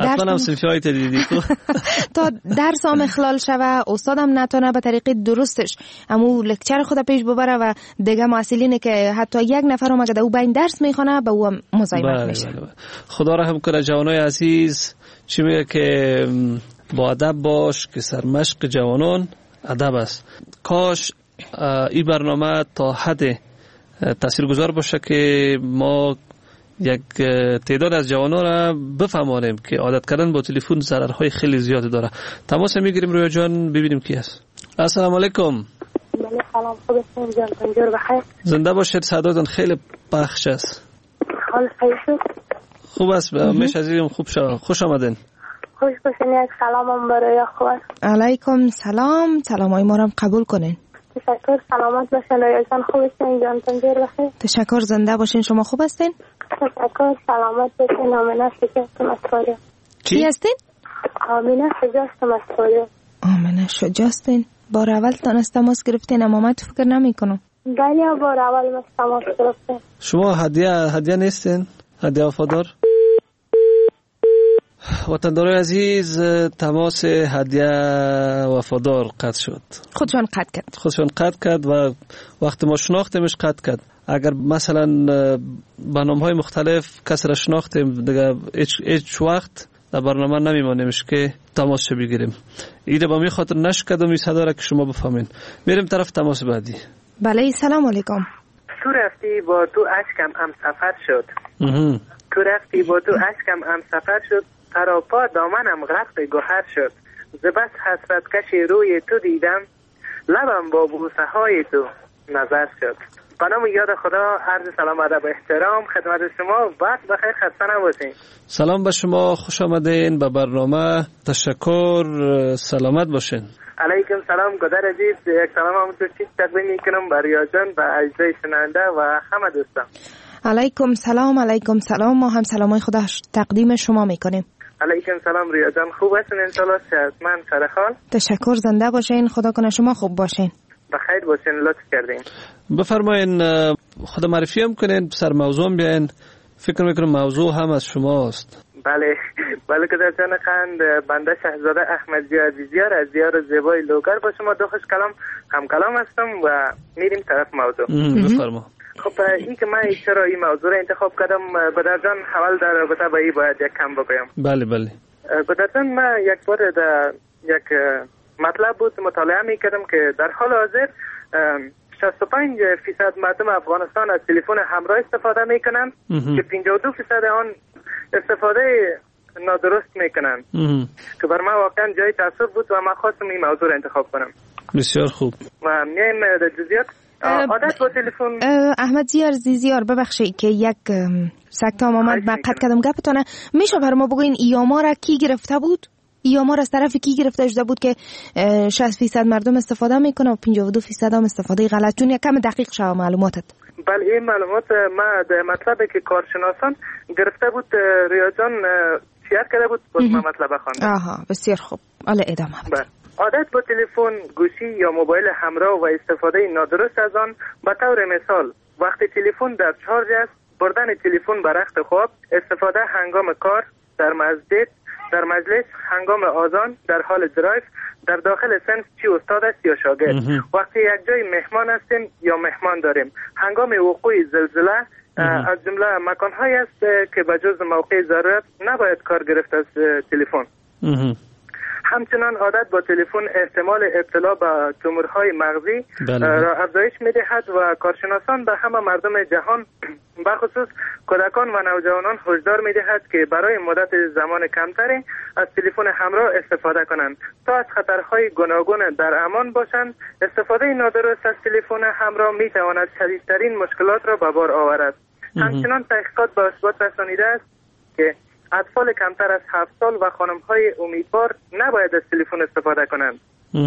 تا درسام اخلال شوه، استادم نتونه به طریق درستش همو لکچر خود پیش ببره و دیگه معسلینه که حتی یک نفر هم اگه او بین درس میخونه به او مزاحمت میشه. خدا رحم کنه. جوانای عزیز چی میگه که با ادب باش که سرمشق جوانان ادب است. کاش این برنامه تا حد تاثیرگذار باشه که ما یک تعداد از جوانان را بفهمانیم که عادت کردن با تلفن ضررهای خیلی زیادی داره. تماس میگیریم رویا جان، ببینیم کی هست. السلام علیکم. سلام، خوب هستین جان؟ تنجور بخیر. زنده باشید، صداتون خیلی پخش است. حال خیلی شد. خوب است، میش عزیزم، خوب شد. خوش آمدین. خوش باشین. یک سلامم برای خوب است. علیکم سلام. سلامای ما را قبول کنین. تشکر. سلامت باشین رویا جان. خوب هستین جان؟ تنجور بخیر. تشکر. زنده باشین. شما خوب هستین؟ تشکر. سلامت باشین. آمینه شجاعت مسئولیت. کی هستین؟ آمینه شجاعت مسئولیت. آمینه شجاعتین. بار اول تانست تماس گرفتین اما من فکر نمی کنم. بله بار اول تماس گرفتین. شما هدیه نیستین؟ هدیه وفادار؟ وطندارای عزیز، تماس هدیه وفادار قطع شد. خودشان قطع کرد و وقتی ما شناختیمش قطع کرد. اگر مثلا برنامه‌های مختلف کسی را شناختیم دیگه هیچ وقت در برنامه نمیمانیمش که تماس چه بگیریم. ایده با می خاطر نشکد و می صدا را که شما بفهمین. میریم طرف تماس بعدی. بله سلام علیکم. تو رفتی با تو اشکم هم سفر شد. تو رفتی با تو اشکم هم سفر شد. تراپا دامنم غرق گوهر شد. زبس حسرت کشی روی تو دیدم. لبم با بوسه های تو نظر شد. به نام یاد خدا، عرض سلام ادب و احترام خدمت شما. وقت بخیر، خسته نباشین. سلام به شما، خوش آمدین به برنامه. تشکر، سلامت باشین. علیکم سلام گودر عزیز. یک سلام همونطور چیز تقدیم میکنم برای جان و اجزای شنونده و همه دوستان. علیکم سلام. ما هم سلامای خدا تقدیم شما میکنیم. علیکم سلام ریا جان، خوب هستین؟ انشالله صحتمند سرحال. تشکر. زنده باشین. خدا کنه شما خوب باشین. بخیر باشین. لطف کردین. بفرمایین خود معرفی هم کنین، سر موضوع بیاین. فکر میکنم موضوع هم از شماست. بله که جان قند، بنده شهزاده احمدی عزیزیار از دیار زیبای لوگر با شما دو خوش کلام هم کلام هستم و میریم طرف موضوع. بفرما. خب این که من چرا این موضوع را انتخاب کردم، بدر جان حوال در رابطه با این باید یک کم بگویم. بله. بدر جان، من یک بار در یک مطلب بود مطالعه میکردم که در حال حاضر 65% مردم افغانستان از تلفن همراه استفاده میکنن که 52% آن استفاده نادرست میکنن که بر من واقعا جای تاسف بود و من خواستم این موضوع را انتخاب کنم. بسیار خوب. و میایم در جزئیات. عادت با تلفن. احمد زیار ببخشید که یک سکتام آمد من قطع کردم گپتونه. میشه بر ما بگوین ایاما را کی گرفته بود؟ ایاما از طرف کی گرفته شده بود که 60% مردم استفاده میکنه و 52% هم استفاده غلط؟ چون یک کم دقیق شو معلوماتت. بله این معلومات ما در مطلبی که کارشناسان گرفته بود ریا جان شیر کرده بود با ما مطلب خواندم. بسیار خوب. حالا ادامه بده. عادت با تلفن گوشی یا موبایل همراه و استفاده نادرست از آن، به طور مثال وقتی تلفن در شارژ است، بردن تلفن به رخت خواب، استفاده هنگام کار، در مسجد، در مجلس، هنگام آذان، در حال درایو، در داخل صنف چی استاد است یا شاگرد، وقتی یک جای مهمان هستیم یا مهمان داریم، هنگام وقوع زلزله، از جمله مکان‌هایی است که به جز موقع ضرورت نباید کار گرفت از تلفن. همچنان عادت با تلفن احتمال ابتلا به تومورهای مغزی را افزایش می‌دهد و کارشناسان به همه مردم جهان بخصوص کودکان و نوجوانان هشدار می‌دهد که برای مدت زمان کمتری از تلفن همراه استفاده کنند تا از خطرهای گوناگون در امان باشند. استفاده نادرست از تلفن همراه می‌تواند شدیدترین مشکلات را به بار آورد. همچنان تحقیقات به اثبات رسانیده است که اطفال کمتر از 7 سال و خانم‌های امیدوار نباید از تلفن استفاده کنند.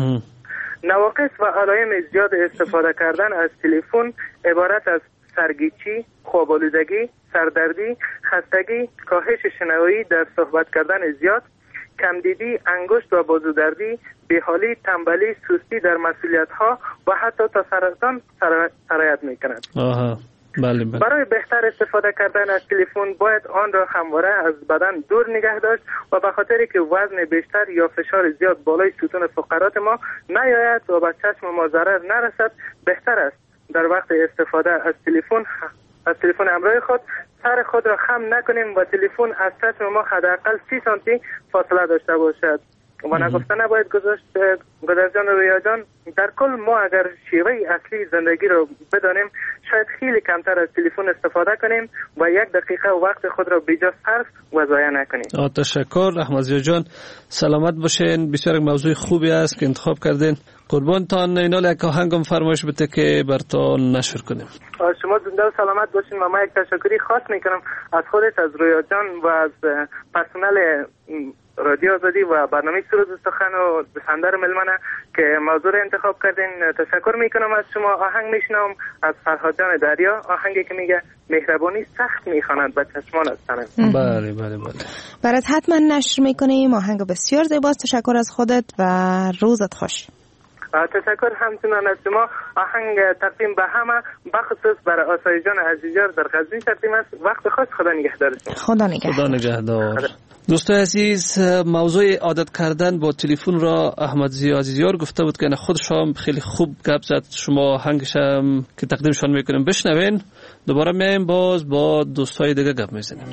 نواقص و علایم زیاد استفاده کردن از تلفن عبارت از سرگیچی، خواب‌آلودگی، سردردی، خستگی، کاهش شنوایی در صحبت کردن زیاد، کمدیدی، انگشت و بازودردی، بیحالی، تنبلی، سستی در مسئولیت‌ها و حتی تا سرطان سرایت می‌کند. بله. برای بهتر استفاده کردن از تلفن باید آن را همواره از بدن دور نگه داشت و به خاطری که وزن بیشتر یا فشار زیاد بالای ستون فقرات ما نیاید و به چشم ما ضرر نرسد، بهتر است در وقت استفاده از تلفن همراه خود سر خود را خم نکنیم و تلفن از چشم ما حداقل 30 سانتی فاصله داشته باشد. و نگفته نباید گذاشت. گدرجان و رویا جان، در کل ما اگر شیوه اصلی زندگی رو بدانیم شاید خیلی کمتر از تلفن استفاده کنیم و 1 دقیقه وقت خود را بیجا صرف و ضایع نکنیم. تشکر احمدزی جان، سلامت باشین. بسیار موضوع خوبی است که انتخاب کردین. قربانتان. اینا یک آهنگم فرمایش بده که براتون نشر کنیم. شما زنده و سلامت باشین و ما یک تشکری خاص میکنم از خودت، از رویا جان و از پرسنل رادیو آزادی و برنامه سرود و سخن و بسندر ملمنه که موضوع رو انتخاب کردین. تشکر میکنم از شما. آهنگ میشنم از فرهاد جان دریا، آهنگی که میگه مهربانی سخت میخواند به چشمان از تنم. بله. برات حتما نشر میکنیم. آهنگ بسیار زیباست. تشکر از خودت و روزت خوش. تشکر همچنان از شما. آهنگ تقدیم به همه بخصوص برای آسای جان عزیزیار در غزنی تقدیم است. وقت خوش. خدا نگهدارتون. خدا نگهدار. دوستان عزیز، موضوع عادت کردن با تلفن را احمدزی عزیزیار گفته بود که خودش هم خیلی خوب گپ زد. شما آهنگش هم که تقدیمشان میکنیم بشنوین. دوباره میایم باز با دوستای دیگه گپ میزنیم.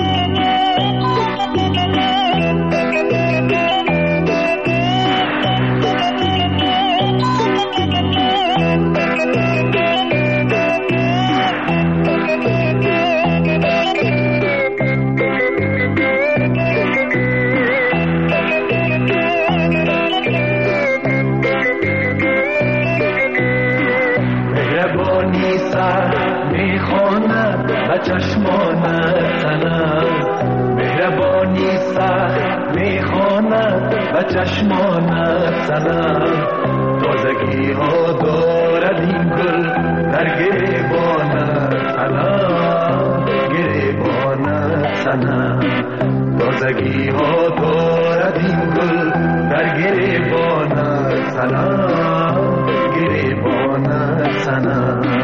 چشمانت تنم مهربانی سخت میخواند و چشمانت تنم تازگی ها دارد این گل در گریبانت تنم گریبانت تنم تازگی ها دارد این گل در گریبانت تنم گریبانت تنم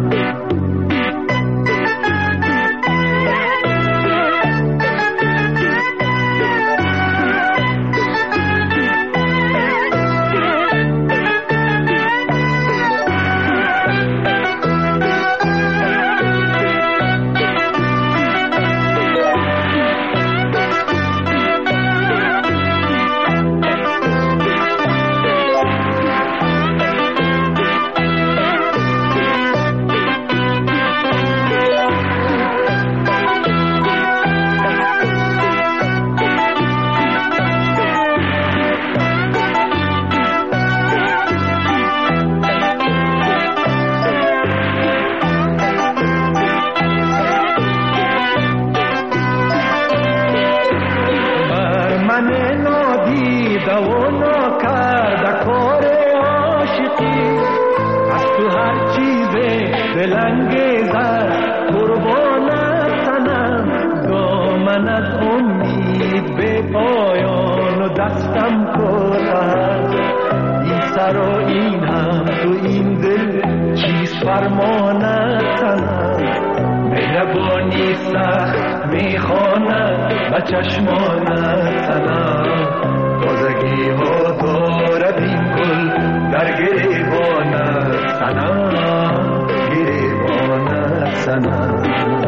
چشمانت تنم تازگی ها دارد این گل در گریبانت تنم گریبانت سنم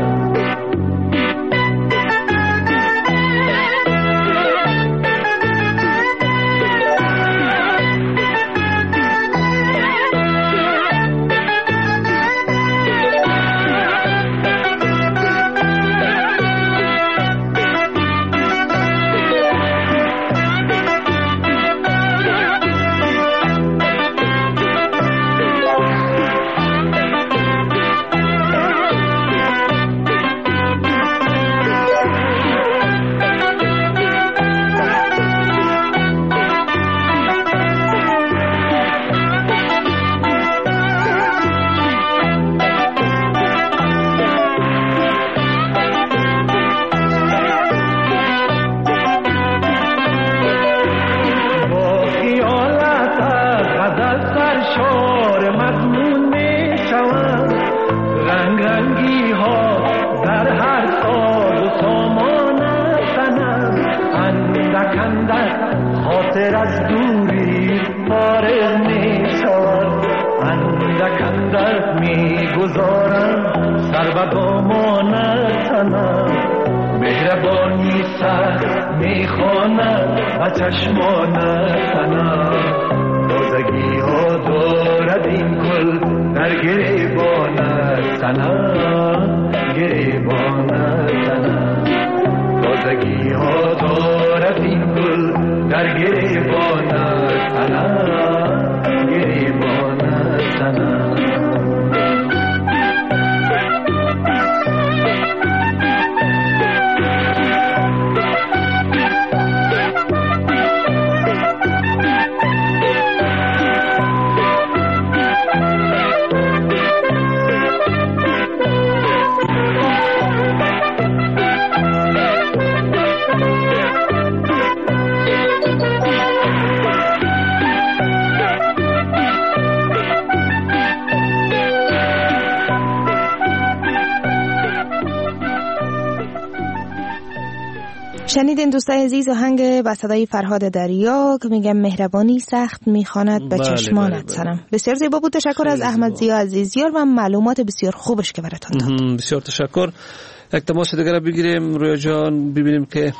شنیدین دوستای عزیز آهنگ با صدای فرهاد دریا که میگم مهربانی سخت میخواند به چشمانت سنم. بسیار زیبا بود. تشکر از احمد ضیا عزیزیار و معلومات بسیار خوبش که براتون داد. بسیار تشکر. یک تماس دیگر بگیریم رویا جان، ببینیم که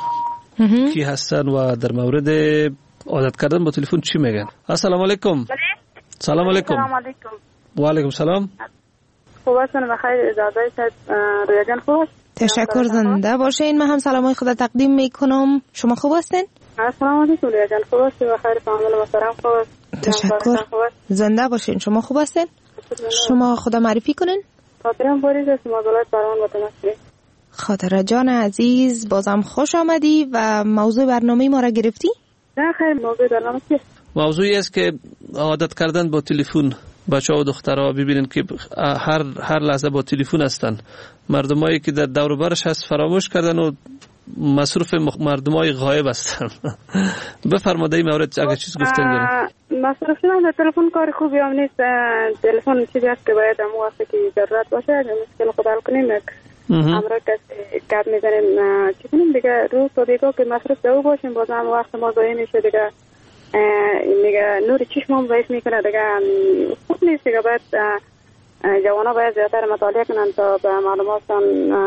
کی هستن و در مورد عادت کردن با تلفن چی میگن. السلام علیکم. سلام علیکم. و علیکم سلام. خوب هستن؟ بخیر. اجازه رویا جان خوب است؟ تشکر. زنده باشین. من هم سلامای خدا تقدیم میکنم. شما خوب هستین؟ السلام علیکم رویا جان. خوب است؟ بخیر. فامیل محترم خوب است؟ تشکر. زنده باشین. شما خوب هستین؟ شما خدا معرفی کنین. خاطرم باریز است مازالات برمان وطن. خاطره جان عزیز بازم خوش آمدی و موضوع برنامه ما را گرفتی؟ نه خیر. موضوع برنامه چیست؟ موضوعی است که عادت کردن با تلفن. بچه‌ها و دخترها ببینن که هر لحظه با تلفن هستن. مردمایی که در دور و برش هست فراموش کردن و مصروف مردمای غایب هستن. بفرمایید این مورد اگه چیز گفتن دارین. مصروف شدن در تلفن کار خوبی هم نیست. تلفن چیزی است که باید هم وقتی که ضرورت باشه مشکل خود حل کنیم. امرا گپ میزنیم چی کنیم دیگه. روز تا دیگه که مصروف دو باشیم باز هم وقت ما ضایع میشه دیگه. میگه نور چشمم ضعیف میکنه دیگه. خوب نیست دیگه. باید جوانا باید زیادتر مطالعه کنن تا به معلوماتشان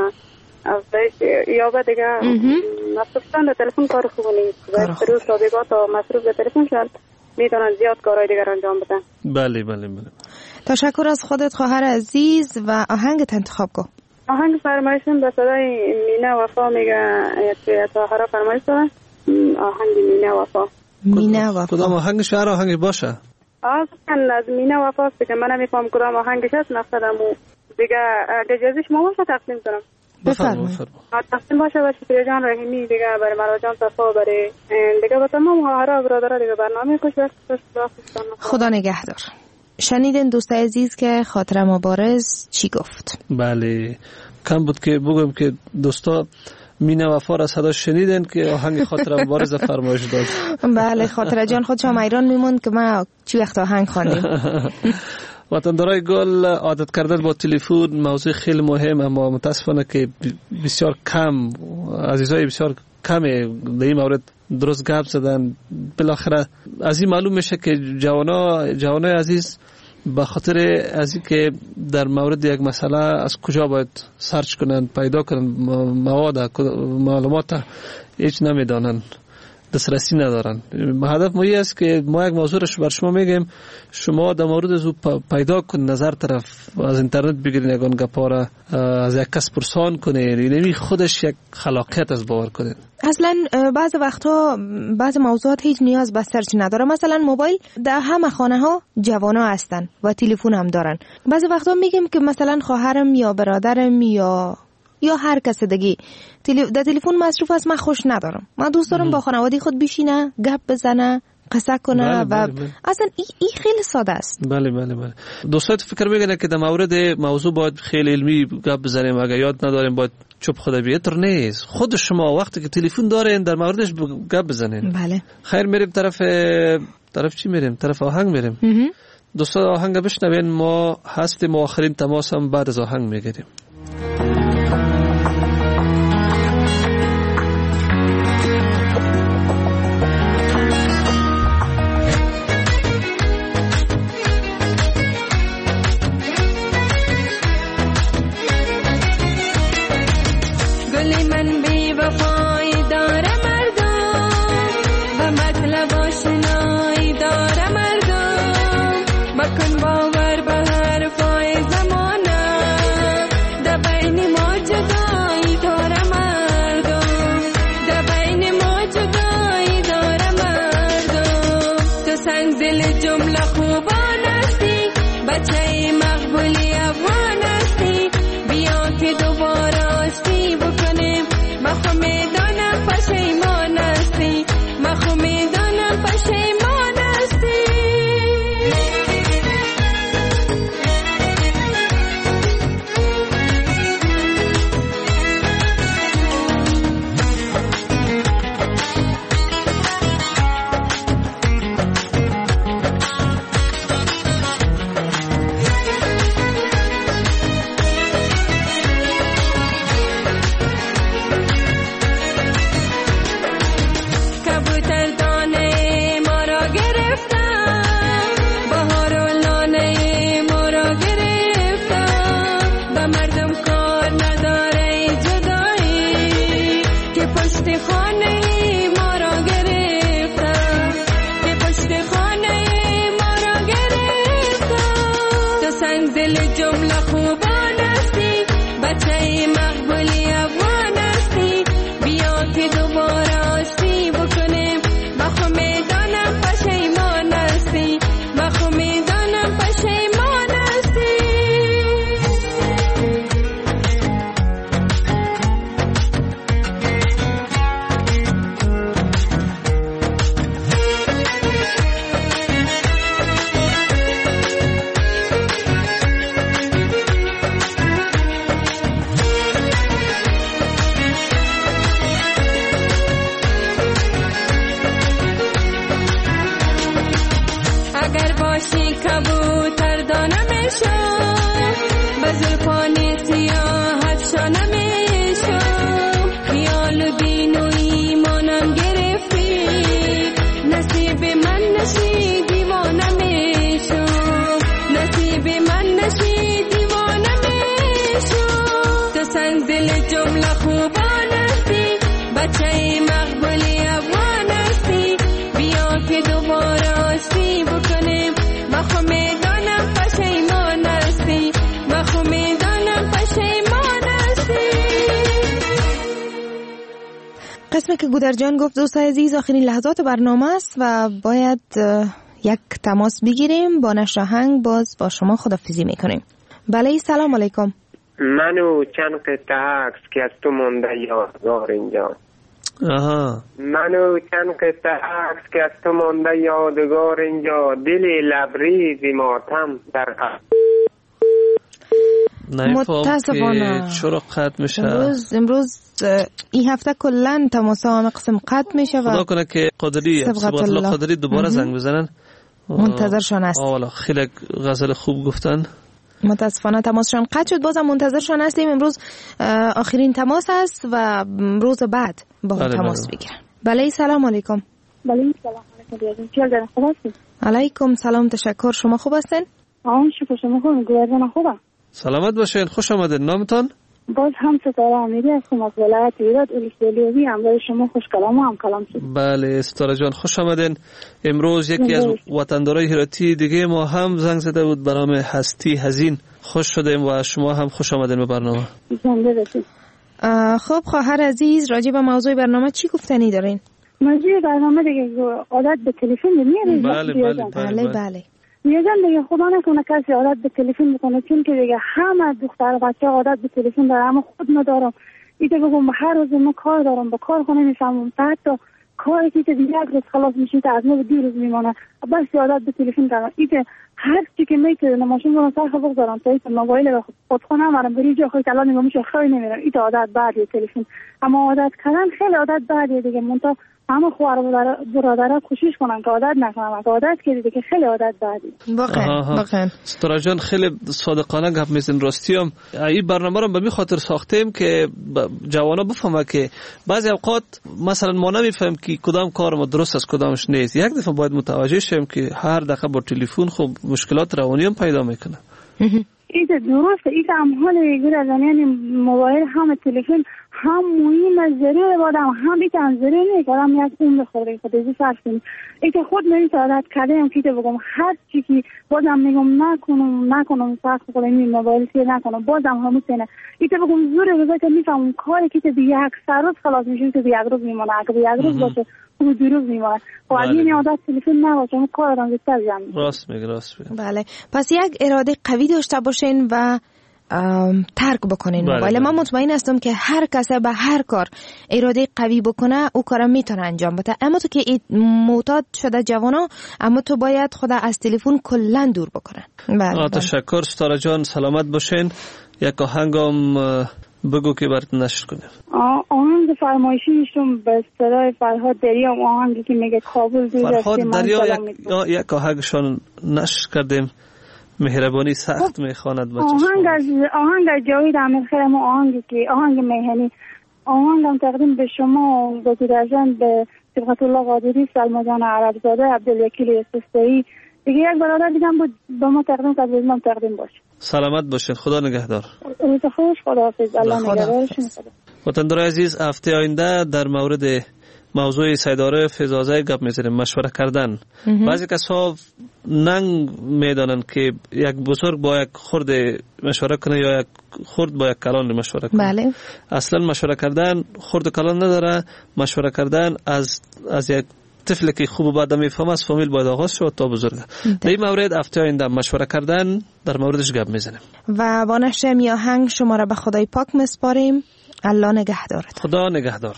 افزایش یابه دیگه. مصروف شدن در تلفن کار خوب نیست. باید روز تا دیگه تا مصروف در تلفن شدن میتونن زیاد کارهای دیگر انجام بدن. بله بله بله. تشکر از خودت خواهر عزیز و آهنگت انتخاب کن. آهنگ فرمایشون به صدای مینا وفا میگه که طاهره فرمایش دارن. آهنگ مینا وفا. مینا وفا. کدام آهنگش هر آهنگی باشه؟ از مینا وفا است که من نمیفهم کدام آهنگش هست. مقصدمو دیگه اجازهش ما باشه تقدیم کنم. بفرمایید. تقدیم باشه با شکر جان رحیمی دیگه برای مرا جان صفا برای دیگه با تمام خواهرها و برادرها دیگه برنامه خوش باشه. خدا نگهدار. شنیدین دوستای عزیز که خاطره مبارز چی گفت؟ بله کم بود که بگم که دوستا مینا وفا را صدا شنیدن که آهنگ خاطره مبارز فرمایش داد. بله خاطره جان خودش هم ایران میموند که ما چی وقت آهنگ خواندیم. وطندارای گل، عادت کردن با تلفن موضوع خیلی مهم، اما متاسفانه که بسیار کم عزیزای بسیار کم در این مورد درست گپ زدن. بالاخره از این معلوم میشه که جوانای عزیز به خاطر از اینکه در مورد یک مسئله از کجا باید سرچ کنند، پیدا کنند مواد معلومات هیچ نمیدانند، دسترسی ندارن. هدف ما است که ما یک موضوع رو بر شما میگیم، شما در مورد از پیدا کن، نظر طرف از اینترنت بگیرین، یگان گپا را از یک کس پرسان کنین، یعنی خودش یک خلاقیت از باور کنین. اصلا بعض وقتا بعض موضوعات هیچ نیاز به سرچ نداره. مثلا موبایل در همه خانه ها جوانا هستن و تلفن هم دارن. بعض وقتا میگیم که مثلا خواهرم یا برادرم یا هر کس دیگه در تلفن مصروف است، من خوش ندارم. من دوست دارم با خانواده خود بشینه، گپ بزنه، قصه کنه. بله. اصلا این خیلی ساده است. بله. دوستات فکر میکنه که در مورد موضوع باید خیلی علمی گپ بزنیم، اگه یاد نداریم باید چوب خدا بیتر نیست. خود شما وقتی که تلفن دارین در موردش گپ بزنین. بله. خیر، میریم طرف چی میریم؟ طرف آهنگ میریم. دوستان آهنگ بشنوین، ما هستیم آخرین تماس هم بعد از آهنگ میگیریم. قسمی که گودرجان گفت دوستای عزیز آخرین لحظات برنامه است و باید یک تماس بگیریم. با نشر آهنگ باز با شما خداحافظی میکنیم. بله، سلام علیکم. منو چند قطعه عکس که از تو مونده یادگار اینجا. منو چند قطعه عکس که از تو مونده یادگار اینجا، دل لبریزی ماتم در متاسفانه چرا قطع میشه؟ امروز این هفته کلن تماسا همه قسم قطع میشه و خدا کنه که صبغت الله قادری دوباره زنگ بزنن. منتظرشان است. والا خیلی غزل خوب گفتن. متاسفانه تماسشان قطع شد، بازم منتظرشان هستیم. امروز آخرین تماس است و روز بعد با تماس بگیرن. بله، سلام علیکم. بله، سلام علیکم. علیکم سلام، تشکر. شما خوب هستین؟ شکر شما خوبین؟ گویرجان خوبه؟ سلامت باشین. خوش آمدید. نامتان؟ باز هم ستاره امیری هستم از ولایت ایراد ولسوالی همراه شما خوش کلام و هم کلام شد. بله ستاره جان خوش آمدین. امروز یکی از وطندارای هراتی دیگه ما هم زنگ زده بود به نام هستی هزین. خوش شدیم و شما هم خوش آمدین به برنامه. زنده باشید. خب خواهر عزیز راجع به موضوع برنامه چی گفتنی دارین؟ موضوع برنامه دیگه عادت به تلفن نمیارین؟ بله. میگم دیگه خدا نکنه کسی عادت به تلفن بکنه، چون که دیگه همه دختر بچه عادت به تلفن داره، اما خود ندارم. ایده بگم هر روز ما کار دارم، با کار خونه میفهمم، حتی کاری که دیگه یک روز خلاص میشه تا از ما 2 روز میمونه، بس عادت به تلفن دارم. ایده هر چی که میتونه ماشین رو سر خبر دارم تا ایده موبایل خودخونه نمیرم بری جا خودت الان نمیشه خیلی نمیرم. ایده عادت بعدی تلفن، اما عادت کردن خیلی عادت بعدی دیگه. منتها همه خواهر برادرها کوشش کنن که عادت نکنن، که عادت کردی که خیلی عادت بعدی. واقعا ستاره جان خیلی صادقانه گپ میزنین. راستی هم این برنامه رو به می خاطر ساختیم که جوانا بفهمه که بعضی اوقات مثلا ما نمیفهمیم که کدام کار ما درست است کدامش نیست. یک دفعه باید متوجه شیم که هر دقیقه با تلفن خب مشکلات روانی هم پیدا میکنه. ایده درسته. ایده هم حال یعنی موبایل هم تلفن هم مهم از ضرور بادم هم ایده هم ضرور نیست آدم یک اون بخوره خود ازی صرف کنیم. ایده خود نمیشه عادت کرده هم که ایده بگم هر چی که بازم میگم نکنم صرف کنم این موبایل سیر نکنم بازم همون سینه. ایده بگم زور روزه که میفهمم کاری که ایده یک روز خلاص میشه ایده 1 روز میمونه. اگه 1 روز باشه خود 2 روز میمونه. و اگه این عادت تلفن نباشه اون کار آدم زودتر جمع میشه. راست میگه. بله پس یک اراده قوی داشته باشین و ترک بکنین موبایل. من مطمئن هستم که هر کسی به هر کار اراده قوی بکنه او کارم میتونه انجام بده. اما تو که معتاد شده جوانا، اما تو باید خود از تلفن کلا دور بکنن. بله تشکر ستاره جان. سلامت باشین. یک آهنگم بگو که برات نشر کنیم. آهنگ فرمایشی میشم به صدای فرهاد دریا، آهنگی که میگه کابل دور است. فرهاد دریا یک آهنگشون نشر کردیم. مهربانی سخت میخواند بچه آهنگ از جاوید امیرخیل، آهنگی که آهنگ میهنی آهنگم تقدیم به شما به گودرجان، به صبغت الله قادری، سلما جان عربزاده، عبدالوکیل استایی دیگه یک برادر دیگم بود به ما تقدیم کرد، بزنم تقدیم باشه. سلامت باشین. خدا نگهدار. روز خوش. خداحافظ. الله نگهدارشون. وطندار عزیز هفته آینده در مورد موضوع سیداره فیض‌آزه گپ میزنیم، مشوره کردن. بعضی کسا ننگ میدانن که یک بزرگ با یک خرد مشوره کنه یا یک خرد با یک کلان مشوره کنه. بله. اصلا مشوره کردن خرد کلان نداره. مشوره کردن از یک طفلی که خوب بعد میفهمه از فامیل باید آغاز شد تا بزرگ. در این مورد هفته آینده مشوره کردن در موردش گپ میزنیم. و با نشر آهنگ شما را به خدای پاک مسپاریم. الله نگهدارت. خدا نگهدار.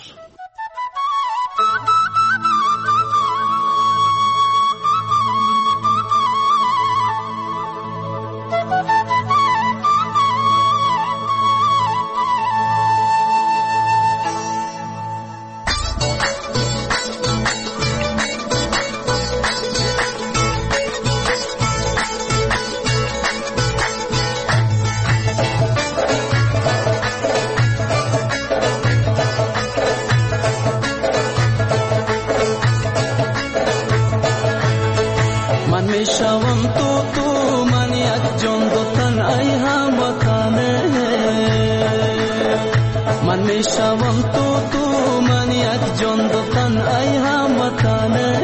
من میشوم تو من یک جان دو تن ای هموطنه